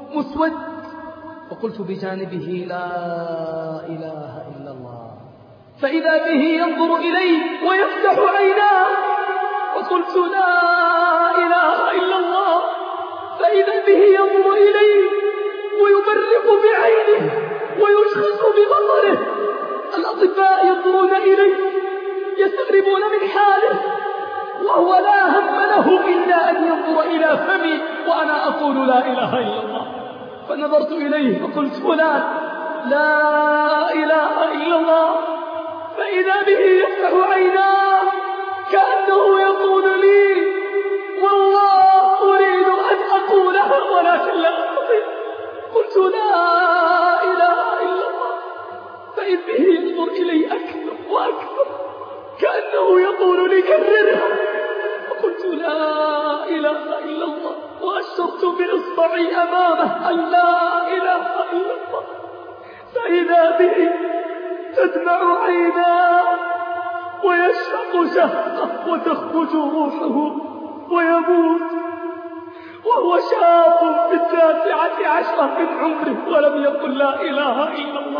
مسود. وقلت بجانبه: لا إله إلا الله، فإذا به ينظر إلي ويفتح عيناه، فقلت لا إله إلا الله. فإذا به ينظر إلي ويبرق بعينه ويشخص ببصره. الأطباء ينظرون إلي يستغربون من حاله، وهو لا هم له إلا أن ينظر إلى فمي وأنا أقول لا إله إلا الله. فنظرت إليه فقلت فلان لا إله إلا الله. فإذا به يفتح عيناه كأنه يقول لي والله أريد أن أقولها ولكن لا أستطيع. قلت لا إله إلا الله. فإذ به ينظر إلي أكثر وأكثر كأنه يقول لي كررها. فقلت لا إله إلا الله وأشرت بإصبعي أمامه أن لا إله إلا الله. فإذا به تدمع عيناه ويشرق شهقه وتخرج روحه ويموت وهو شاب في 19 من عمره ولم يقل لا إله إلا الله،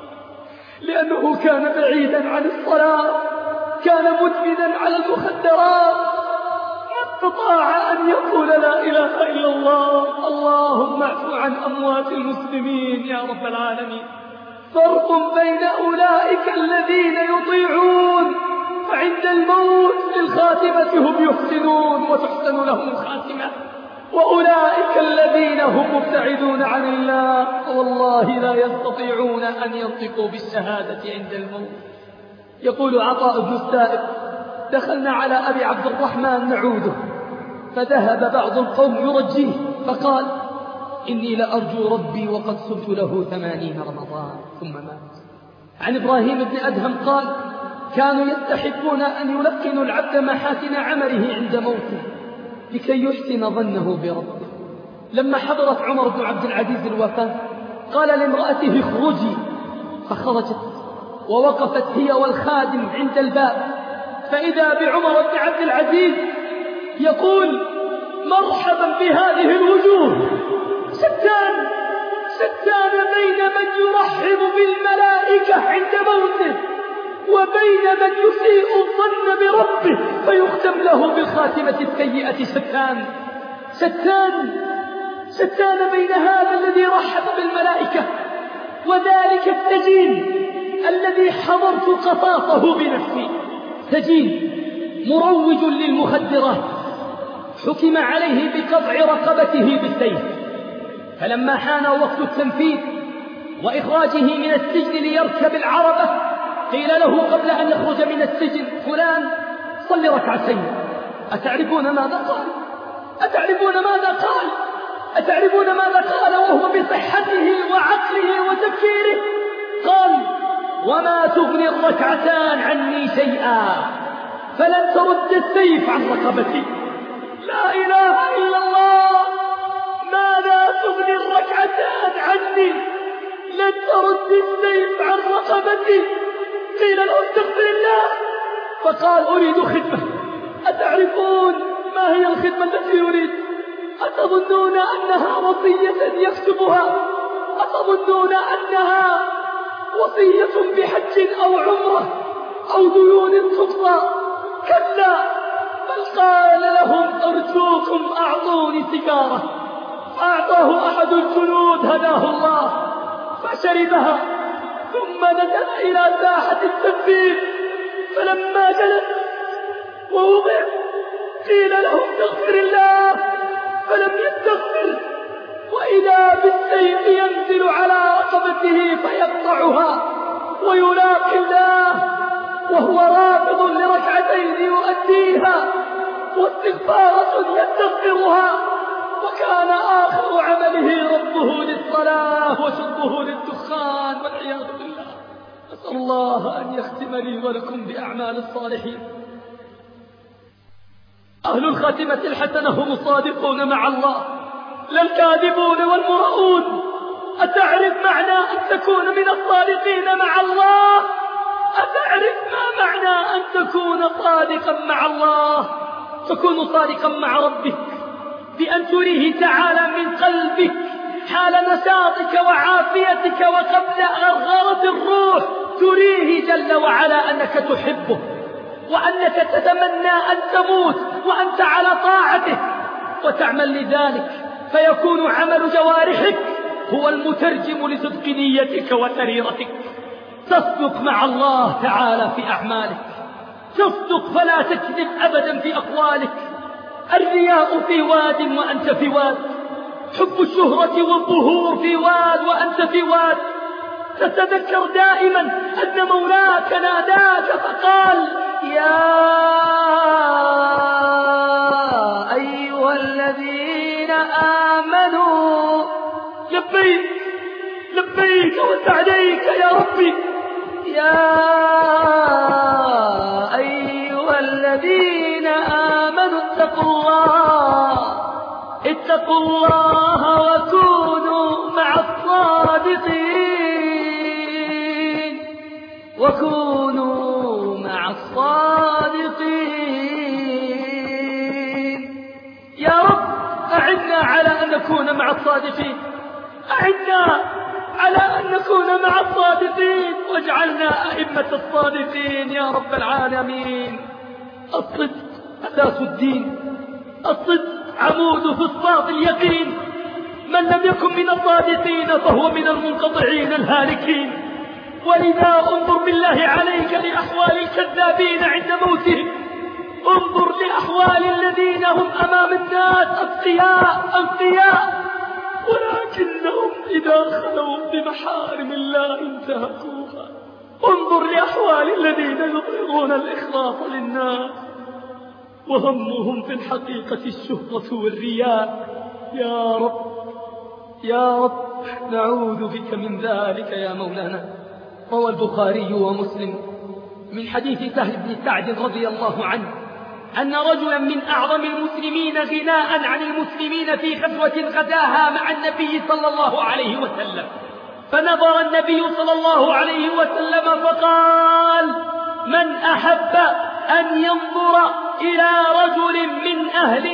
لأنه كان بعيدا عن الصلاة، كان مدمنا على المخدرات، ما استطاع أن يقول لا إله إلا الله. اللهم اعف عن أموات المسلمين يا رب العالمين. فرق بين أولئك الذين يطيعون فعند الموت للخاتمة هم يحسنون وتحسن لهم الخاتمة، وأولئك الذين هم مبتعدون عن الله والله لا يستطيعون أن ينطقوا بالشهادة عند الموت. يقول عطاء بن السائب دخلنا على أبي عبد الرحمن نعوده، فذهب بعض القوم يرجيه فقال إني لأرجو ربي وقد صمت له 80 رمضان ثم مات. عن إبراهيم بن أدهم قال كانوا يستحبون أن يلقنوا العبد محاسن عمله عند موته لكي يحسن ظنه بربه. لما حضرت عمر بن عبد العزيز الوفاة قال لامرأته اخرجي، فخرجت ووقفت هي والخادم عند الباب، فإذا بعمر بن عبد العزيز يقول مرحبا بهذه الوجوه، شتان بين من يرحب بالملائكة عند موته وبين من يسيء الظن بربه فيختم له بالخاتمة السيئة. شتان بين هذا الذي رحب بالملائكة وذلك السجين الذي حضرت قطافه بنفسي، سجين مروج للمخدرات حكم عليه بقطع رقبته بالسيف، فلما حان وقت التنفيذ وإخراجه من السجن ليركب العربة قيل له قبل أن يخرج من السجن فلان صل ركعتين. أتعرفون ماذا قال وهو بصحته وعقله وتفكيره؟ قال وما تغني الركعتان عني شيئا فلن ترد السيف عن رقبتي. لا إله إلا الله. ماذا تغني الركعتان عني؟ لن ترد السيف عن رقبتي. قيل له استغفر الله، فقال أريد خدمة. أتعرفون ما هي الخدمة التي يريد؟ أتظنون أنها وصية يكتبها؟ أتظنون أنها وصية بحج أو عمرة أو ديون تقضى؟ كلا، بل قال لهم أرجوكم أعطوني سيجارة. فأعطاه أحد الجنود هداه الله فشربها، ثم نزل إلى ساحة التنفيذ، فلما جلس ووضع قيل له استغفر الله فلم يستغفر، وإذا بالسيف ينزل على رقبته فيقطعها ويلاقي الله وهو رافض لركعتين يؤديها واستغفارة يستغفرها، وكان آخر عمله ربه للصلاة وشربه للدخان والعياذ بالله. أسأل الله أن يختم لي ولكم بأعمال الصالحين. أهل الخاتمة الحسنة هم الصادقون مع الله لا الكاذبون والمرؤون. أتعرف معنى أن تكون من الصادقين مع الله؟ أتعرف ما معنى أن تكون صادقا مع الله؟ تكون صادقا مع ربك بأن تريه تعالى من قلبك حال نشاطك وعافيتك وقبل غرغرة الروح تريه جل وعلا أنك تحبه وأنك تتمنى أن تموت وأنت على طاعته، وتعمل لذلك، فيكون عمل جوارحك هو المترجم لصدق نيتك وسريرتك. تصدق مع الله تعالى في أعمالك، تصدق فلا تكذب أبدا في أقوالك. الرياء في واد وأنت في واد، حب الشهرة والظهور في واد وأنت في واد. تتذكر دائما أن مولاك ناداك فقال: يا أيها الذين آمنوا لبيك لبيك وسعديك يا ربي، يا أيها الذين آمنوا اتقوا الله وكونوا مع الصادقين، وكونوا مع الصادقين. يا رب أعنا على أن نكون مع الصادقين، أعنا على أن نكون مع الصادقين، واجعلنا أئمة الصادقين يا رب العالمين. الصدق أساس الدين، الصدق عمود فسطاط اليقين. من لم يكن من الصادقين فهو من المنقطعين الهالكين. ولذا انظر بالله عليك لأحوال الكذابين عند موتهم، انظر لأحوال الذين هم أمام الناس أنقياء ولكنهم إذا خلوا بمحارم الله انتهكوها. انظر لأحوال الذين يظهرون الإخلاص للناس وهمهم في الحقيقة الشهرة والرياء. يا رب يا رب نعوذ بك من ذلك يا مولانا. روى البخاري ومسلم من حديث سهل بن سعد رضي الله عنه أن رجلا من أعظم المسلمين غناء عن المسلمين في غزوة غزاها مع النبي صلى الله عليه وسلم، فنظر النبي صلى الله عليه وسلم فقال: من أحب أن ينظر إلى رجل من أهل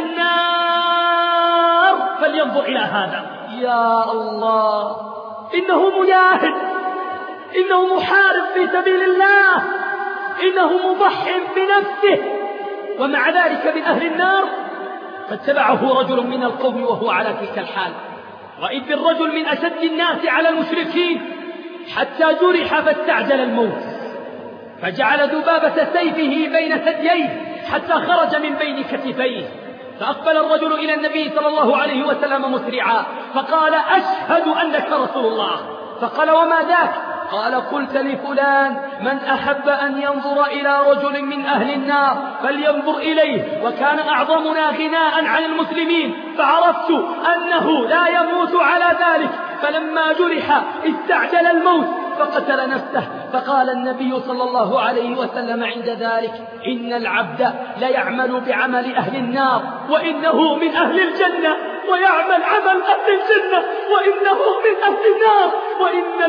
النار فلينظر إلى هذا. يا الله، إنه مجاهد، إنه محارب في سبيل الله، إنه مضح بنفسه، ومع ذلك من أهل النار. فاتبعه رجل من القوم وهو على تلك الحال، وإذ بالرجل من أشد الناس على المشركين حتى جرح فاستعجل الموت، فجعل ذبابة سيفه بين ثدييه حتى خرج من بين كتفيه. فأقبل الرجل إلى النبي صلى الله عليه وسلم مسرعا فقال: أشهد أنك رسول الله. فقال: وما ذاك؟ قال: قلت لفلان: من أحب أن ينظر إلى رجل من أهل النار فلينظر إليه، وكان أعظمنا غناء عن المسلمين، فعرفت أنه لا يموت على ذلك، فلما جرح استعجل الموت فقتل نفسه. فقال النبي صلى الله عليه وسلم عند ذلك: إن العبد ليعمل بعمل أهل النار وإنه من أهل الجنة، ويعمل عمل أهل الجنة وإنه من أهل النار، وإن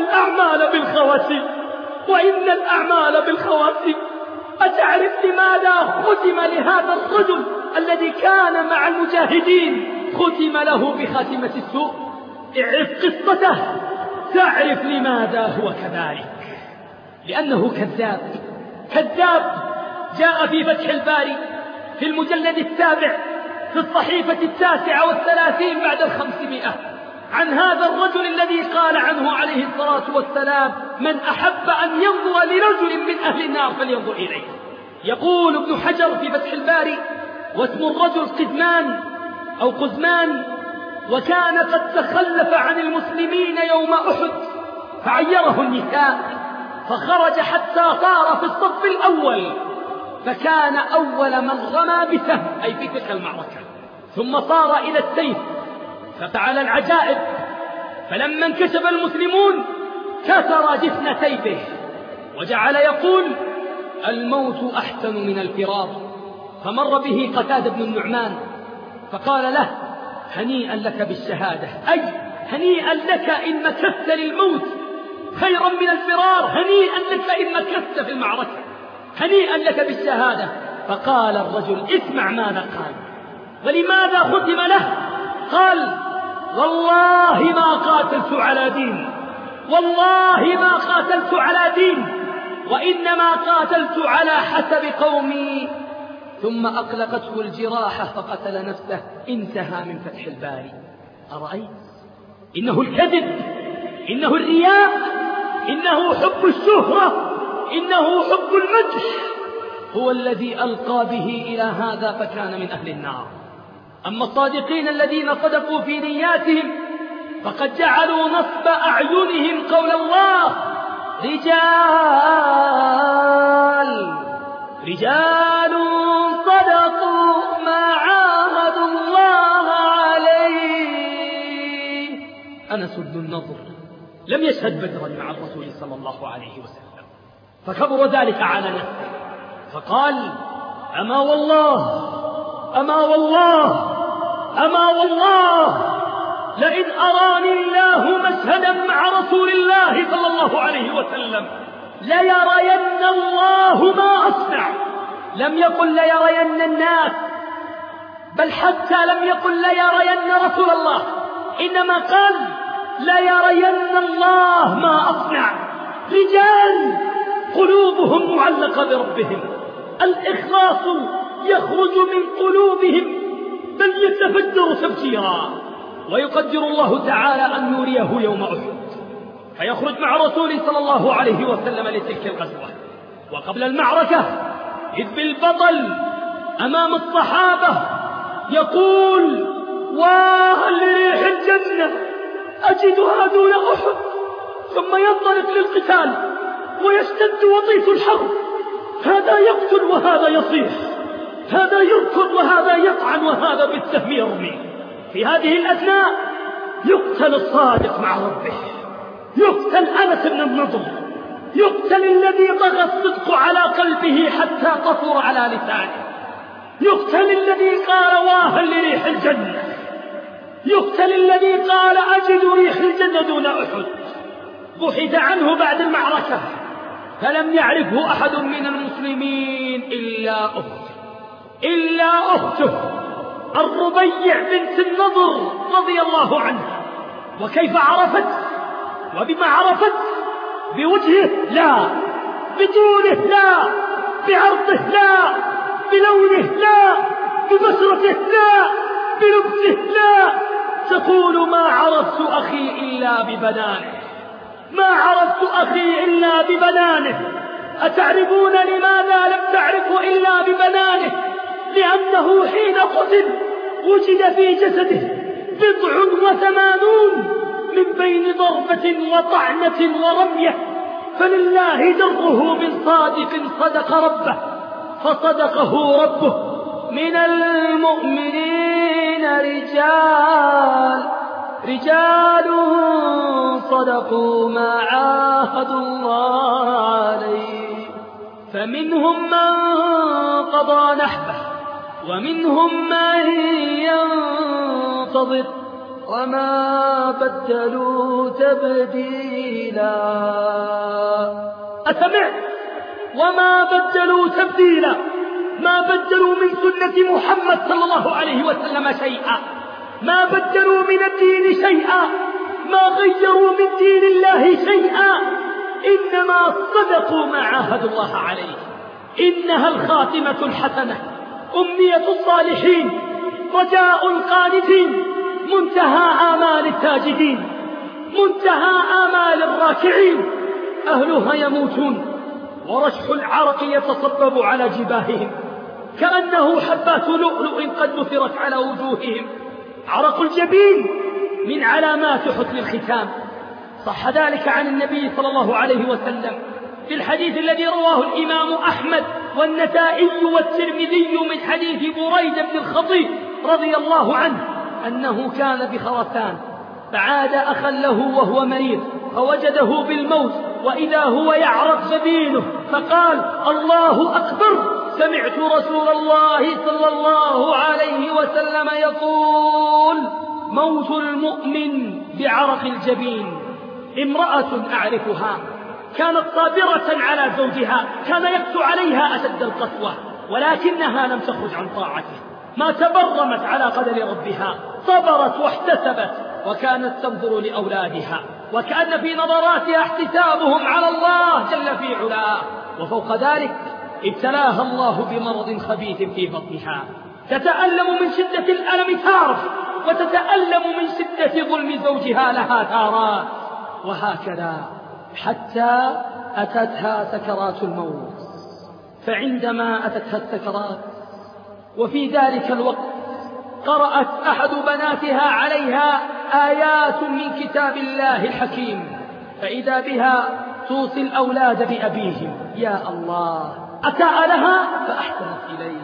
الأعمال بالخواتيم. أتعرف لماذا ختم لهذا الرجل الذي كان مع المجاهدين ختم له بخاتمة السوء؟ اعرف قصته تعرف لماذا هو كذلك. لأنه كذاب. جاء في فتح الباري في المجلد 7 في الصحيفة 39 بعد 500 عن هذا الرجل الذي قال عنه عليه الصلاة والسلام: من أحب أن ينظر لرجل من أهل النار فلينظر إليه. يقول ابن حجر في فتح الباري: واسم الرجل قزمان، وكان قد تخلف عن المسلمين يوم أحد، فعيره النساء، فخرج حتى صار في الصف الأول، فكان أول من رمى بسهم أي في تلك المعركة، ثم صار إلى السيف ففعل العجائب. فلما انكشف المسلمون كسر جفن سيفه وجعل يقول: الموت أحسن من الفرار. فمر به قتادة بن النعمان فقال له: هنيئا لك بالشهادة، أي هنيئا لك إن مكثت للموت خيرا من الفرار، هنيئا لك إن مكثت في المعركة، هنيئا لك بالشهادة. فقال الرجل: اسمع ماذا قال ولماذا ختم له. قال: والله ما قاتلت على دين، والله ما قاتلت على دين وإنما قاتلت على حسب قومي. ثم أقلقته الجراحة فقتل نفسه. انتهى من فتح الباري. أرأيت؟ إنه الكذب، إنه الرياء، إنه حب الشهرة، إنه حب المدح هو الذي ألقى به إلى هذا فكان من أهل النار. أما الصادقين الذين صدقوا في نياتهم فقد جعلوا نصب أعينهم قول الله: رجال صدقوا ما عاهدوا الله عليه. أنس بن النضر لم يشهد بدرا مع الرسول صلى الله عليه وسلم، فكبر ذلك على نفسه فقال: أما والله أما والله أما والله لئن أراني الله مشهدا مع رسول الله صلى الله عليه وسلم ليرين الله ما أصنع. لم يقل ليرين الناس، بل حتى لم يقل ليرين رسول الله، إنما قال ليرين الله ما أصنع. رجال قلوبهم معلقة بربهم، الإخلاص يخرج من قلوبهم بل يتفجر تفجيرا. ويقدر الله تعالى أن يريه يوم أحد فيخرج مع رسوله صلى الله عليه وسلم لتلك الغزوة. وقبل المعركة إذ بالبطل أمام الصحابة يقول: وهل لريح الجنة أجدها دون أحد. ثم ينطلق للقتال ويشتد وطيس الحرب، هذا يقتل وهذا يصيح، هذا يركض وهذا يطعن وهذا بالسهم يرمي. في هذه الأثناء يقتل الصادق مع ربه، يقتل أنس بن النضر، يقتل الذي طغى الصدق على قلبه حتى طفر على لسانه، يقتل الذي قال: واه لريح الجنة، يقتل الذي قال: أجد ريح الجنة دون أحد. بحث عنه بعد المعركة فلم يعرفه أحد من المسلمين إلا أخته الربيع بنت النضر رضي الله عنها. وكيف عرفت؟ وبما عرفت؟ بوجهه لا، بطوله لا، بعرضه لا، بلونه لا، ببشرته لا، بلبسه لا. تقول: ما عرفت أخي إلا ببنانه، ما عرفت أخي إلا ببنانه. أتعرفون لماذا لم تعرفه إلا ببنانه؟ لأنه حين قتل وجد في جسده 87 من بين ضربة وطعنة ورمية، فلله دره من صادق صدق ربه فصدقه ربه. من المؤمنين رجال صدقوا ما عاهدوا الله عليه، فمنهم من قضى نحبه ومنهم من ينتظر وما بدلوا تبديلا. أسمعت؟ وما بدلوا تبديلا، ما بدلوا من سنة محمد صلى الله عليه وسلم شيئا، ما بدلوا من الدين شيئا، ما غيروا من دين الله شيئا، إنما صدقوا ما عاهدوا الله عليه. إنها الخاتمة الحسنة، أمنية الصالحين، رجاء القانتين، منتهى آمال الساجدين، منتهى آمال الراكعين. أهلها يموتون ورشح العرق يتصبب على جباههم كأنه حبات لؤلؤ قد نثرت على وجوههم. عرق الجبين من علامات حسن الختام. صح ذلك عن النبي صلى الله عليه وسلم في الحديث الذي رواه الإمام أحمد والنسائي والترمذي من حديث بريدة بن الخطيب رضي الله عنه أنه كان بخرسان فعاد أخا له وهو مريض فوجده بالموت وإذا هو يعرق جبينه فقال: الله أكبر، سمعت رسول الله صلى الله عليه وسلم يقول: موت المؤمن بعرق الجبين. امرأة أعرفها كانت صابرة على زوجها، كان يقسو عليها أشد القسوة، ولكنها لم تخرج عن طاعته، ما تبرمت على قدر ربها، صبرت واحتسبت، وكانت تنظر لأولادها وكأن في نظراتها احتسابهم على الله جل في علاه. وفوق ذلك ابتلاها الله بمرض خبيث في بطنها، تتألم من شدة الألم تارة، وتتألم من شدة ظلم زوجها لها تارات، وهكذا حتى أتتها سكرات الموت. فعندما أتتها السكرات وفي ذلك الوقت قرأت أحد بناتها عليها آيات من كتاب الله الحكيم، فإذا بها توصي الأولاد بأبيهم. يا الله، أساء لها فأحسنت إليه،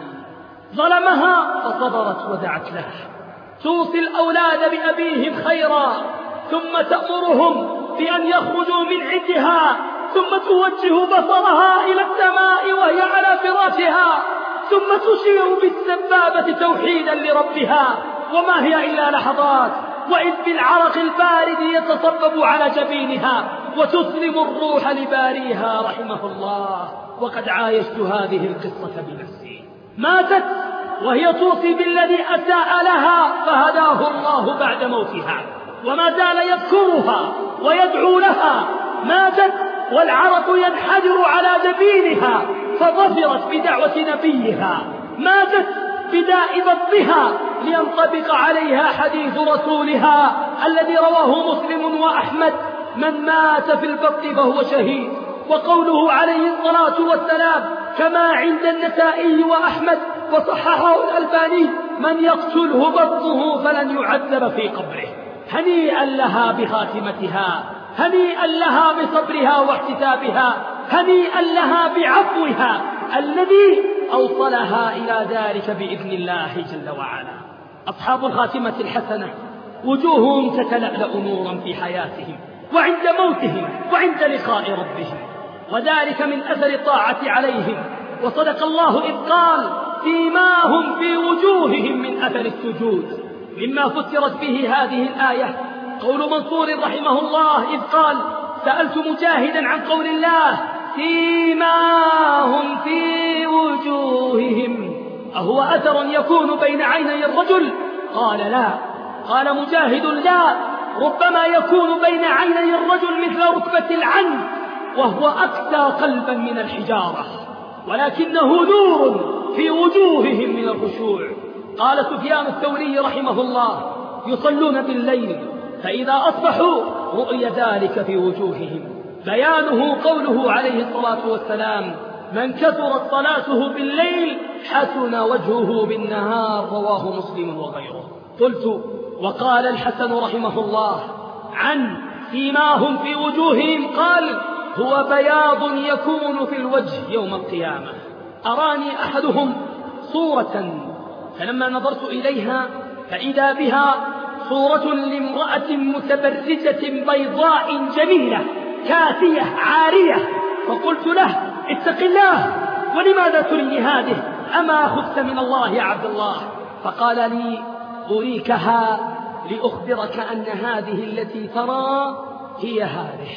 ظلمها فصبرت ودعت له. توصي الأولاد بأبيهم خيرا ثم تأمرهم بأن يخرجوا من عندها، ثم توجه بصرها إلى السماء وهي على فراشها، ثم تشير بالسبابة توحيدا لربها، وما هي إلا لحظات، وإذ بالعرق البارد يتصبب على جبينها، وتسلم الروح لباريها رحمه الله. وقد عايشت هذه القصة بنفسي. ماتت وهي توصي بالذي أساء لها فهداه الله بعد موتها، وما زال يذكرها ويدعو لها. ماتت والعرق ينحدر على جبينها فظفرت بدعوة نبيها. ماتت بداء بطنها لينطبق عليها حديث رسولها الذي رواه مسلم وأحمد: من مات في البطن فهو شهيد. وقوله عليه الصلاة والسلام كما عند النسائي وأحمد وصححه الألباني: من يقتله بطنه فلن يعذب في قبره. هنيئا لها بخاتمتها، هنيئا لها بصبرها واحتسابها، هنيئا لها بعفوها الذي أوصلها إلى ذلك بإذن الله جل وعلا. أصحاب الخاتمة الحسنة وجوههم تتلألأ نورا في حياتهم وعند موتهم وعند لقاء ربهم، وذلك من أثر الطاعة عليهم. وصدق الله إذ قال: سيماهم في وجوههم من أثر السجود. مما فسرت به هذه الآية قول منصور رحمه الله إذ قال: سألت مجاهدا عن قول الله: سيماهم في وجوههم، أهو أثر يكون بين عيني الرجل؟ قال لا. قال مجاهد: لا، ربما يكون بين عيني الرجل مثل ركبة العنز، وهو أكثر قلبا من الحجارة، ولكنه نور في وجوههم من الخشوع. قال سفيان الثوري رحمه الله: يصلون بالليل فإذا أصبحوا رؤي ذلك في وجوههم. بيانه قوله عليه الصلاة والسلام: من كثرت صلاته بالليل حسن وجهه بالنهار، رواه مسلم وغيره. قلت: وقال الحسن رحمه الله عن سيماهم في وجوههم قال: هو بياض يكون في الوجه يوم القيامة. أراني أحدهم صورة فلما نظرت إليها فإذا بها صورة لامرأة متبرجة بيضاء جميلة كاسية عارية، فقلت له: اتق الله، ولماذا تريني هذه؟ أما خفت من الله يا عبد الله؟ فقال لي: أريكها لأخبرك أن هذه التي ترى هي هذه.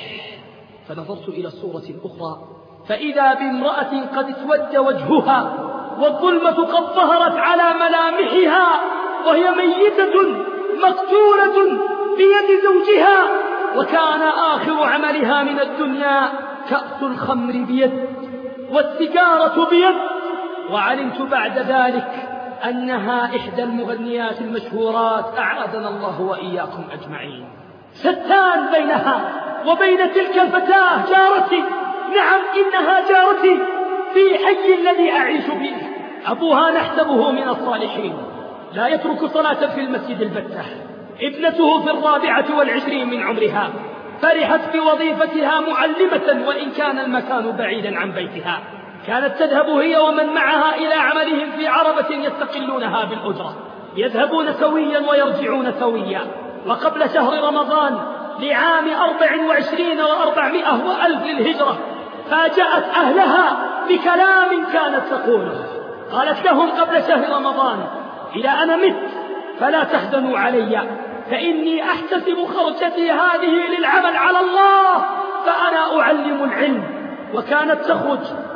فنظرت إلى الصورة الأخرى فإذا بامرأة قد اسود وجهها والظلمة قد ظهرت على ملامحها، وهي ميتة مقتولة بيد زوجها، وكان آخر عملها من الدنيا كأس الخمر بيد والسيجارة بيد. وعلمت بعد ذلك أنها إحدى المغنيات المشهورات، أعاذنا الله وإياكم أجمعين. شتان بينها وبين تلك الفتاة جارتي، نعم إنها جارتي في حي الذي أعيش به. أبوها نحسبه من الصالحين، لا يترك صلاة في المسجد البتة. ابنته في 24 من عمرها، فرحت بوظيفتها معلمة وإن كان المكان بعيدا عن بيتها. كانت تذهب هي ومن معها إلى عملهم في عربة يستقلونها بالأجرة، يذهبون سويا ويرجعون سويا. وقبل شهر رمضان لعام 24 و400 وألف للهجرة فاجأت أهلها بكلام كانت تقوله. قالت لهم قبل شهر رمضان: إذا أنا مت فلا تحزنوا علي، فإني أحتسب خرجتي هذه للعمل على الله، فأنا أعلم العلم. وكانت تخرج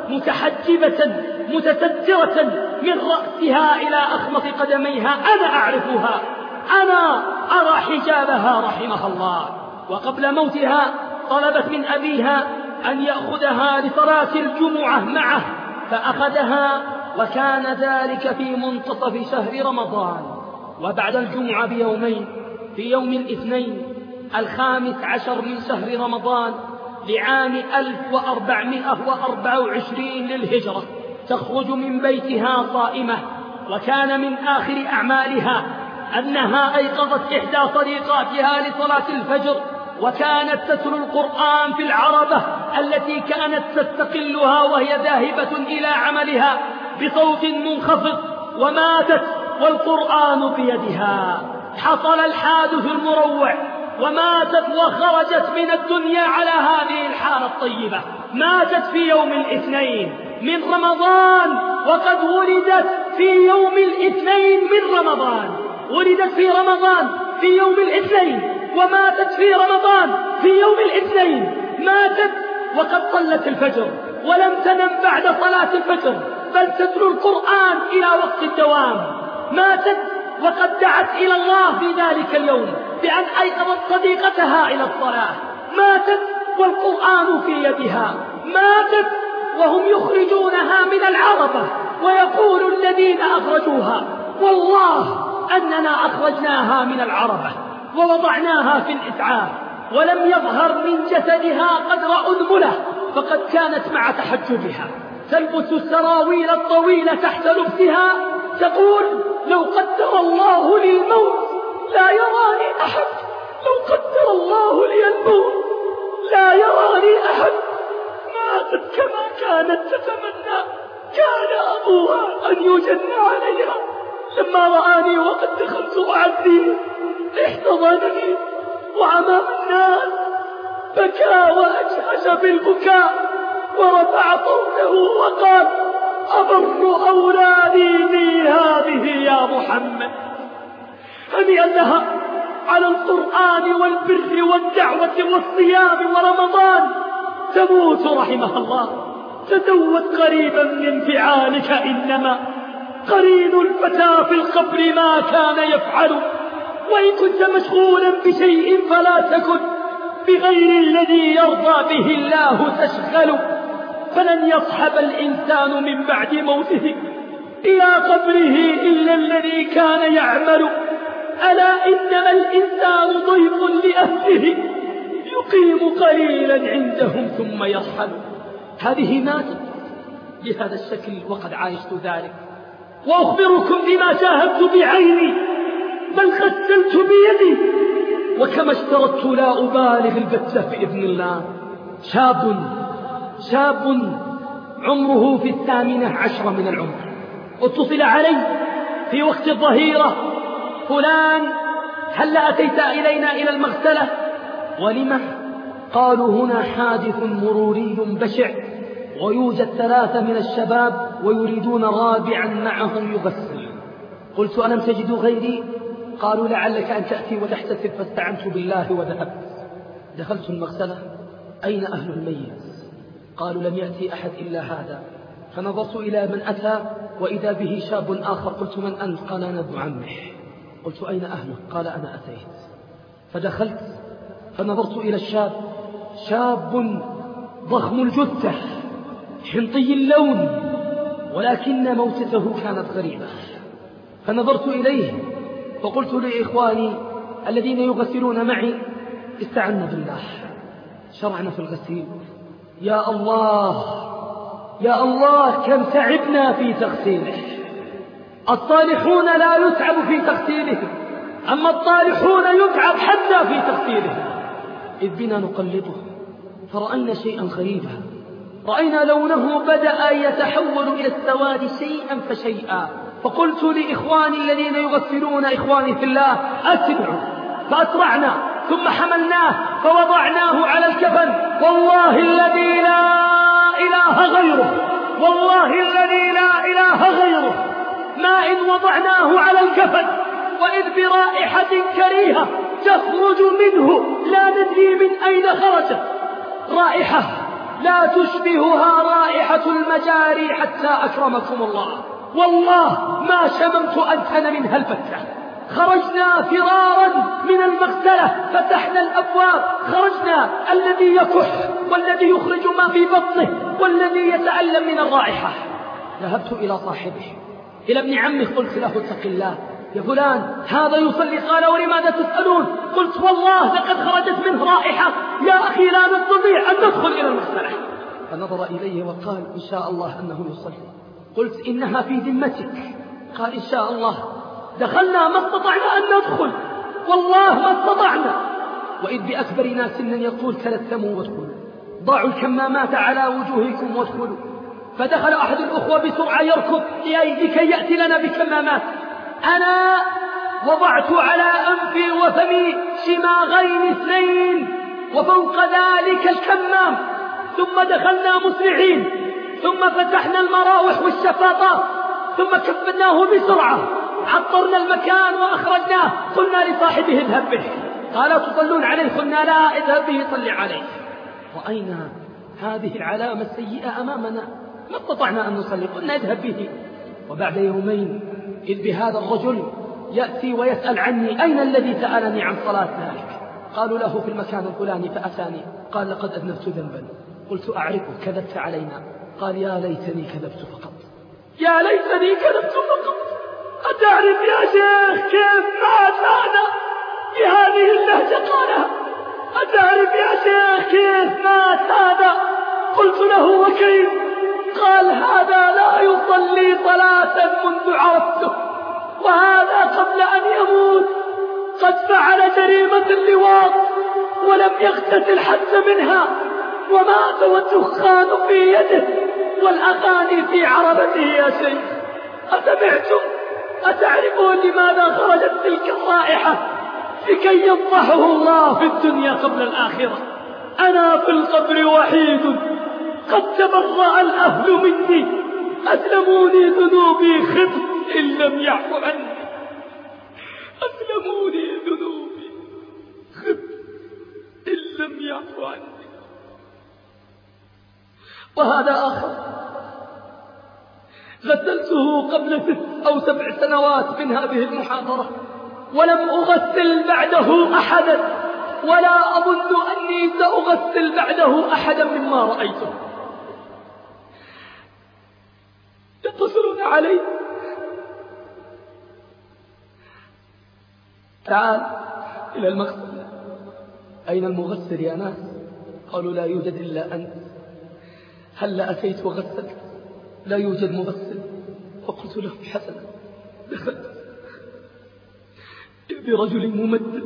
متحجبة متسترة من رأسها إلى أخمص قدميها، أنا أعرفها، أنا أرى حجابها رحمها الله. وقبل موتها طلبت من أبيها أن يأخذها لصلاة الجمعة معه، فأخذها، وكان ذلك في منتصف شهر رمضان. وبعد الجمعة بيومين، في يوم الاثنين 15 من شهر رمضان لعام 1424 للهجرة، تخرج من بيتها صائمة، وكان من آخر أعمالها أنها أيقظت إحدى صديقاتها لصلاة الفجر، وكانت تتلو القرآن في العربة التي كانت تستقلها وهي ذاهبة إلى عملها بصوت منخفض، وماتت والقرآن بيدها. حصل الحادث المروع، وماتت وخرجت من الدنيا على هذه الحالة الطيبة. ماتت في يوم الاثنين من رمضان، وقد ولدت في يوم الاثنين من رمضان، ولدت في رمضان في يوم الاثنين، وماتت في رمضان في يوم الاثنين. ماتت وقد صلت الفجر، ولم تنم بعد صلاة الفجر، بل تتلو القرآن إلى وقت الدوام. ماتت وقد دعت إلى الله في ذلك اليوم بأن أيقظت صديقتها إلى الصلاة. ماتت والقرآن في يدها. ماتت وهم يخرجونها من العربة، ويقول الذين أخرجوها: والله أننا أخرجناها من العربة ووضعناها في الإسعاف، ولم يظهر من جسدها قدر أنملة، فقد كانت مع تحجبها تلبس السراويل الطويلة تحت لبسها، تقول: لو قدر الله لي الموت لا يراني أحد، لو قدر الله لي الموت لا يراني أحد. ماتت كما كانت تتمنى. كان أبوها أن يجن عليها. لما رآني وقد دخلت أعزيه احتضنني وأمام الناس بكى وأجهش بالبكاء، ورفع صوته وقال: أبر أولادي بي هذه يا محمد. هنيئا لها على القرآن والبر والدعوة والصيام ورمضان. تموت رحمها الله. تزود قريبا من فعالك، إنما قرين الفتى في القبر ما كان يفعل. وإن كنت مشغولا بشيء فلا تكن بغير الذي يرضى به الله تشغل. فلن يصحب الإنسان من بعد موته إلى قبره إلا الذي كان يعمل. ألا إنما الإنسان ضيف لأهله، يقيم قليلا عندهم ثم يرحل. هذه ماتت بهذا الشكل وقد عايشت ذلك، وأخبركم بما شاهدت بعيني، بل غسلت بيدي. وكما اشترطت لا أبالغ البتة بإذن الله. شاب عمره في 18 من العمر، اتصل علي في وقت الظهيرة: فلان هل أتيت إلينا إلى المغسلة؟ ولم؟ قالوا: هنا حادث مروري بشع، ويوجد 3 من الشباب ويريدون رابعا معهم يغسل. قلت: ألم تجدوا غيري؟ قالوا: لعلك أن تأتي وتحتسب. فاستعنت بالله وذهبت. دخلت المغسلة: أين أهل الميت؟ قالوا: لم يأتي أحد إلا هذا. فنظرت إلى من أتى وإذا به شاب آخر. قلت: من أنت؟ قال: أنا ابن عمه. قلت: أين أهلك؟ قال: أنا أتيت. فدخلت فنظرت إلى الشاب، شاب ضخم الجثة حنطي اللون، ولكن موتته كانت غريبة. فنظرت إليه فقلت لإخواني الذين يغسلون معي: استعنا بالله. شرعنا في الغسيل. يا الله يا الله، كم تعبنا في تغسيله. الصالحون لا يتعب في تغسيلهم، أما الطالحون يتعب حتى في تغسيلهم. إذ بنا نقلبه فرأينا شيئا غريبا، رأينا لونه بدأ يتحول إلى السواد شيئا فشيئا. فقلت لإخواني الذين يغسلون، إخواني في الله: أسرعوا. فأسرعنا ثم حملناه فوضعناه على الكفن. والله الذي لا إله غيره، والله الذي لا إله غيره، ما إن وضعناه على الكفن وإذ برائحة كريهة تخرج منه لا ندري من أين خرجت، رائحة لا تشبهها رائحة المجاري حتى أكرمكم الله. والله ما شممت أنتن منها البتة. خرجنا فرارا من المغسلة فتحنا الأبواب خرجنا، الذي يكح والذي يخرج ما في بطنه والذي يتألم من الرائحة. ذهبت إلى صاحبه، إلى ابن عمه، قلت له اتق الله يا فلان، هذا يصلي. قال ولماذا تسألون؟ قلت والله لقد خرجت منه رائحة يا أخي لا نستطيع أن ندخل إلى المغسلة. فنظر إلي وقال إن شاء الله أنه يصلي. قلت إنها في ذمتك. قال إن شاء الله. دخلنا ما استطعنا أن ندخل، والله ما استطعنا. وإذ بأكبرنا سنا يقول تلثموا وادخلوا، ضعوا الكمامات على وجوهكم وادخلوا. فدخل أحد الأخوة بسرعة يركض لكي يأتي لنا بكمامات. أنا وضعت على أنفي وفمي شماغين 2 وفوق ذلك الكمام، ثم دخلنا مسرعين، ثم فتحنا المراوح والشفاطات، ثم كفناه بسرعة، عطرنا المكان وأخرجناه. قلنا لصاحبه اذهب به. قال تصلون عليه؟ قلنا لا، اذهب به صلي عليه. رأينا هذه العلامة السيئة أمامنا، ما استطعنا أن نصلي، قلنا اذهب به. وبعد يومين إذ بهذا الرجل يأتي ويسأل عني أين الذي سألني عن صلاة ذلك. قالوا له في المكان الفلاني، فأتاني قال لقد أذنبت ذنبا. قلت أعرفه، كذبت علينا. قال يا ليتني كذبت فقط، يا ليتني كذبت فقط. أتعرف يا شيخ كيف مات هذا؟ بهذه اللهجة قالها. أتعرف يا شيخ كيف مات هذا؟ قلت له وكيف؟ قال هذا لا يصلي صلاة منذ عرفته، وهذا قبل أن يموت قد فعل جريمة اللواط ولم يغتسل حتى منها، ومات والدخان في يده والأغاني في عربته. يا شيخ أسمعتم؟ أتعرفون لماذا خرجت تلك الرائحة؟ لكي يفضحه الله في الدنيا قبل الآخرة. أنا في القبر وحيد قد تبرأ الأهل مني، أسلموني ذنوبي خطر إن لم يعفو عني، أسلموني ذنوبي خطر إن لم يعفو عني. وهذا آخر غسلته قبل 6 أو 7 سنوات من هذه المحاضرة، ولم أغسل بعده أحدا، ولا أظن أني سأغسل بعده أحدا مما رأيته. يتصلون علي تعال إلى المغسل، أين المغسل يا ناس؟ قالوا لا يوجد إلا أنت. هل أتيت وغسلت؟ لا يوجد مغسل. فقلت له حسنا. دخلت إذ برجل ممدد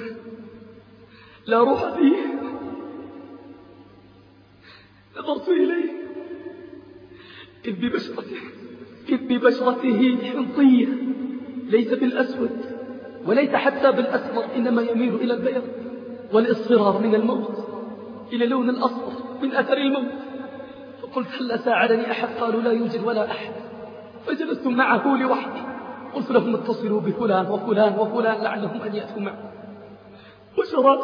لا روح فيه. نظرت إليه إذ ببشرته حنطية، ليس بالأسود وليس حتى بالأسمر، إنما يميل إلى البيض والاصفرار من الموت إلى لون الأصفر من أثر الموت. فقلت هل ساعدني أحد؟ قالوا لا يوجد ولا أحد. فجلست معه لوحدي، قلت لهم اتصلوا بفلان وفلان وفلان لعلهم أن يأتوا معه. وشرعت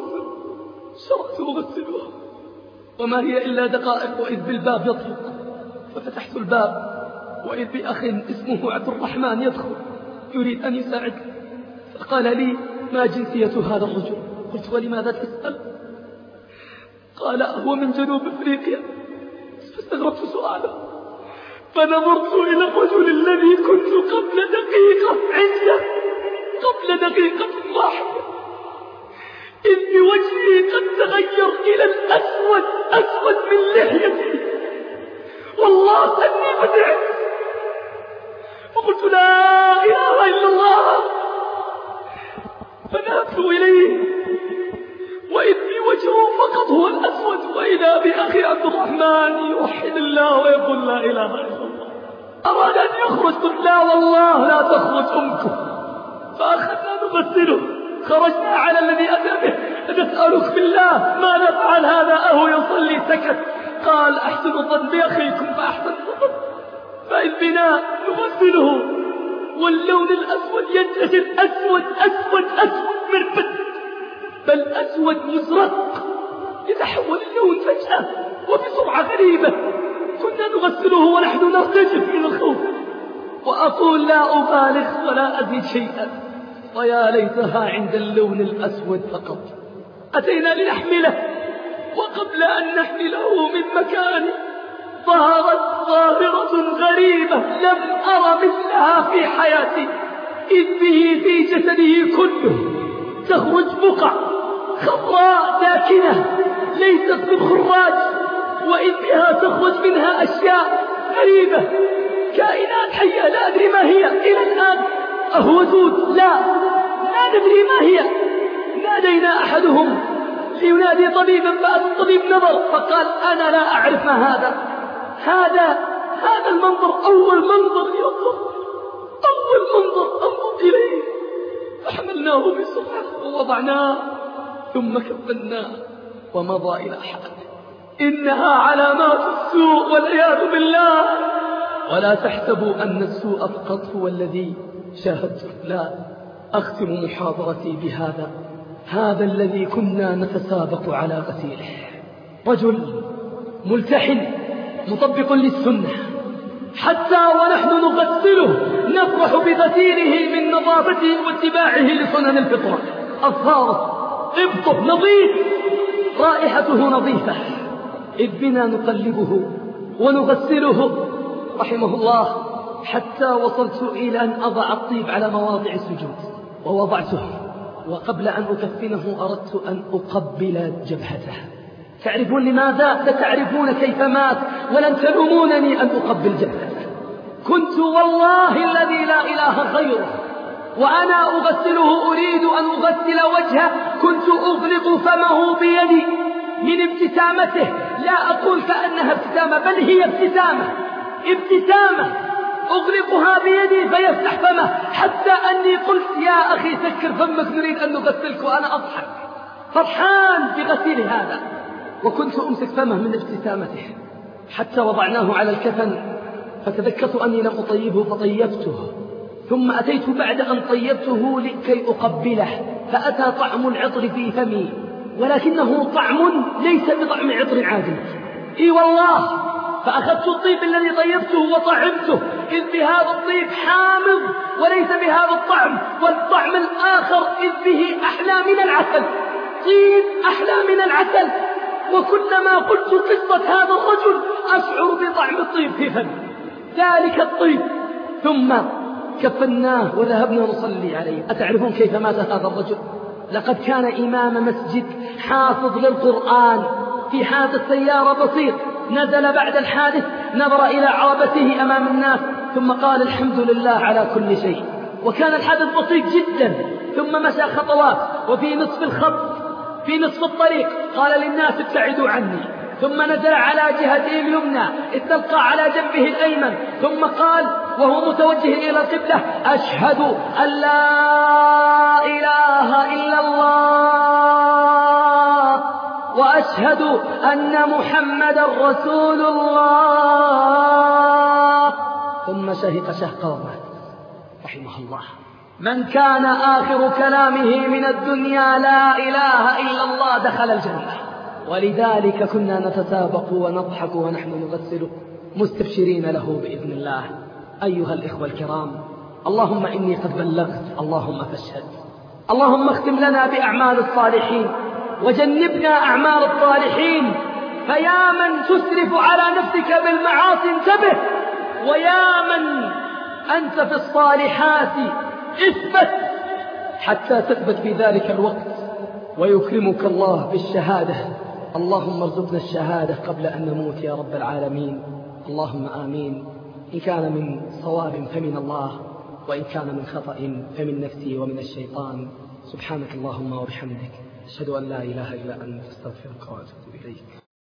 أغسله، وما هي إلا دقائق وإذ بالباب يطرق. ففتحت الباب وإذ بأخ اسمه عبد الرحمن يدخل يريد أن يساعدني. فقال لي ما جنسية هذا الرجل؟ قلت ولماذا تسأل؟ قال هو من جنوب أفريقيا. فاستغربت سؤاله، فنظرت إلى الرجل الذي كنت قبل دقيقة عنده، قبل دقيقة واحدة، إذ بوجهي قد تغير إلى الأسود، أسود من لحيتي، والله أني بدعت. وقلت لا إله إلا الله. فذهبت إليه وإذ بوجهه فقط هو الأسود، وإذا بأخي عبد الرحمن يوحد الله ويقول لا إله إلا الله. أراد أن يخرج، قلت لا والله لا تخرج أمكم. فأخذنا نغسله، خرجنا على الذي أتى به. نسألك بالله ما نفعل هذا؟ أهو يصلي؟ سكت. قال أحسن الظن بأخيكم فأحسن الظن. فإذ بنا نغسله واللون الأسود ينتشر، أسود أسود أسود مربد، بل أسود مزرق، يتحول اللون فجأة وبسرعة غريبة. كنا نغسله ونحن نرتجف من الخوف، وأقول لا أبالغ ولا أزيد شيئا. ويا ليتها عند اللون الأسود فقط. أتينا لنحمله، وقبل أن نحمله من مكانه ظهرت ظاهرة غريبة لم أر مثلها في حياتي، إذ به في جسده كله تخرج بقع خضراء داكنة ليست بالخراج، وإذ بها تخرج منها أشياء غريبة، كائنات حية لا أدري ما هي إلى الآن. أهو دود؟ لا ندري ما هي. نادينا أحدهم لينادي طبيبا، فأتى الطبيب نظر فقال أنا لا أعرف ما هذا المنظر أول منظر أنظر إليه. فحملناه بسرعة ووضعناه ثم كفناه ومضى إلى حاله. إنها علامات السوء والعياذ بالله. ولا تحسبوا أن السوء فقط هو الذي شاهدته، لا. أختم محاضرتي بهذا، هذا الذي كنا نتسابق على غسيله، رجل ملتحن مطبق للسنة، حتى ونحن نغسله نفرح بغسيله من نظافته واتباعه لسنن الفطرة. أظهاره إبطه نظيف، رائحته نظيفة، إذ بنا نقلبه ونغسله رحمه الله، حتى وصلت إلى أن أضع الطيب على مواضع السجود ووضعته، وقبل أن أكفنه أردت أن أقبل جبهته. تعرفون لماذا؟ ستعرفون كيف مات ولن تلومونني أن أقبل جبهته. كنت والله الذي لا إله غيره وأنا أغسله أريد أن أغسل وجهه، كنت أغلق فمه بيدي من ابتسامته، لا أقول كأنها ابتسامة بل هي ابتسامة أغلقها بيدي فيفتح فمه، حتى أني قلت يا أخي سكر فمك نريد أن نغسلك، وأنا أضحك فرحان بغسيل هذا، وكنت أمسك فمه من ابتسامته. حتى وضعناه على الكفن فتذكرت أني لم أطيبه فطيبته، ثم أتيت بعد أن طيبته لكي أقبله، فأتى طعم العطر في فمي، ولكنه طعم ليس بطعم عطر عادي. إي والله، فأخذت الطيب الذي طيبته وطعمته، إذ بهذا الطيب حامض وليس بهذا الطعم، والطعم الآخر إذ به أحلى من العسل، طيب أحلى من العسل. وكلما قلت قصة هذا الرجل أشعر بطعم الطيب في فمي، ذلك الطيب. ثم كفناه وذهبنا نصلي عليه. أتعرفون كيف مات هذا الرجل؟ لقد كان إمام مسجد حافظ للقرآن، في حادث سيارة بسيط، نزل بعد الحادث نظر إلى عربته أمام الناس ثم قال الحمد لله على كل شيء، وكان الحادث بسيط جدا. ثم مشى خطوات، وفي نصف الخط في نصف الطريق قال للناس ابتعدوا عني، ثم نزل على جهته اليمنى، استلقى على جنبه الأيمن، ثم قال وهو متوجه إلى القبلة أشهد أن لا إله إلا الله وأشهد أن محمدا رسول الله، ثم شهق شهقا ومات رحمه الله. من كان آخر كلامه من الدنيا لا إله إلا الله دخل الجنة. ولذلك كنا نتسابق ونضحك ونحن نغسله مستبشرين له بإذن الله. أيها الإخوة الكرام، اللهم إني قد بلغت، اللهم فاشهد. اللهم اختم لنا بأعمال الصالحين وجنبنا أعمال الطالحين. فيا من تسرف على نفسك بالمعاصي انتبه، ويا من أنت في الصالحات اثبت حتى تثبت في ذلك الوقت ويكرمك الله بالشهادة. اللهم ارزقنا الشهادة قبل أن نموت يا رب العالمين، اللهم آمين. إن كان من صواب فمن الله، وإن كان من خطأ فمن نفسي ومن الشيطان. سبحانك اللهم وبحمدك، أشهد أن لا إله إلا أنت، أستغفرك وأتوب إليك.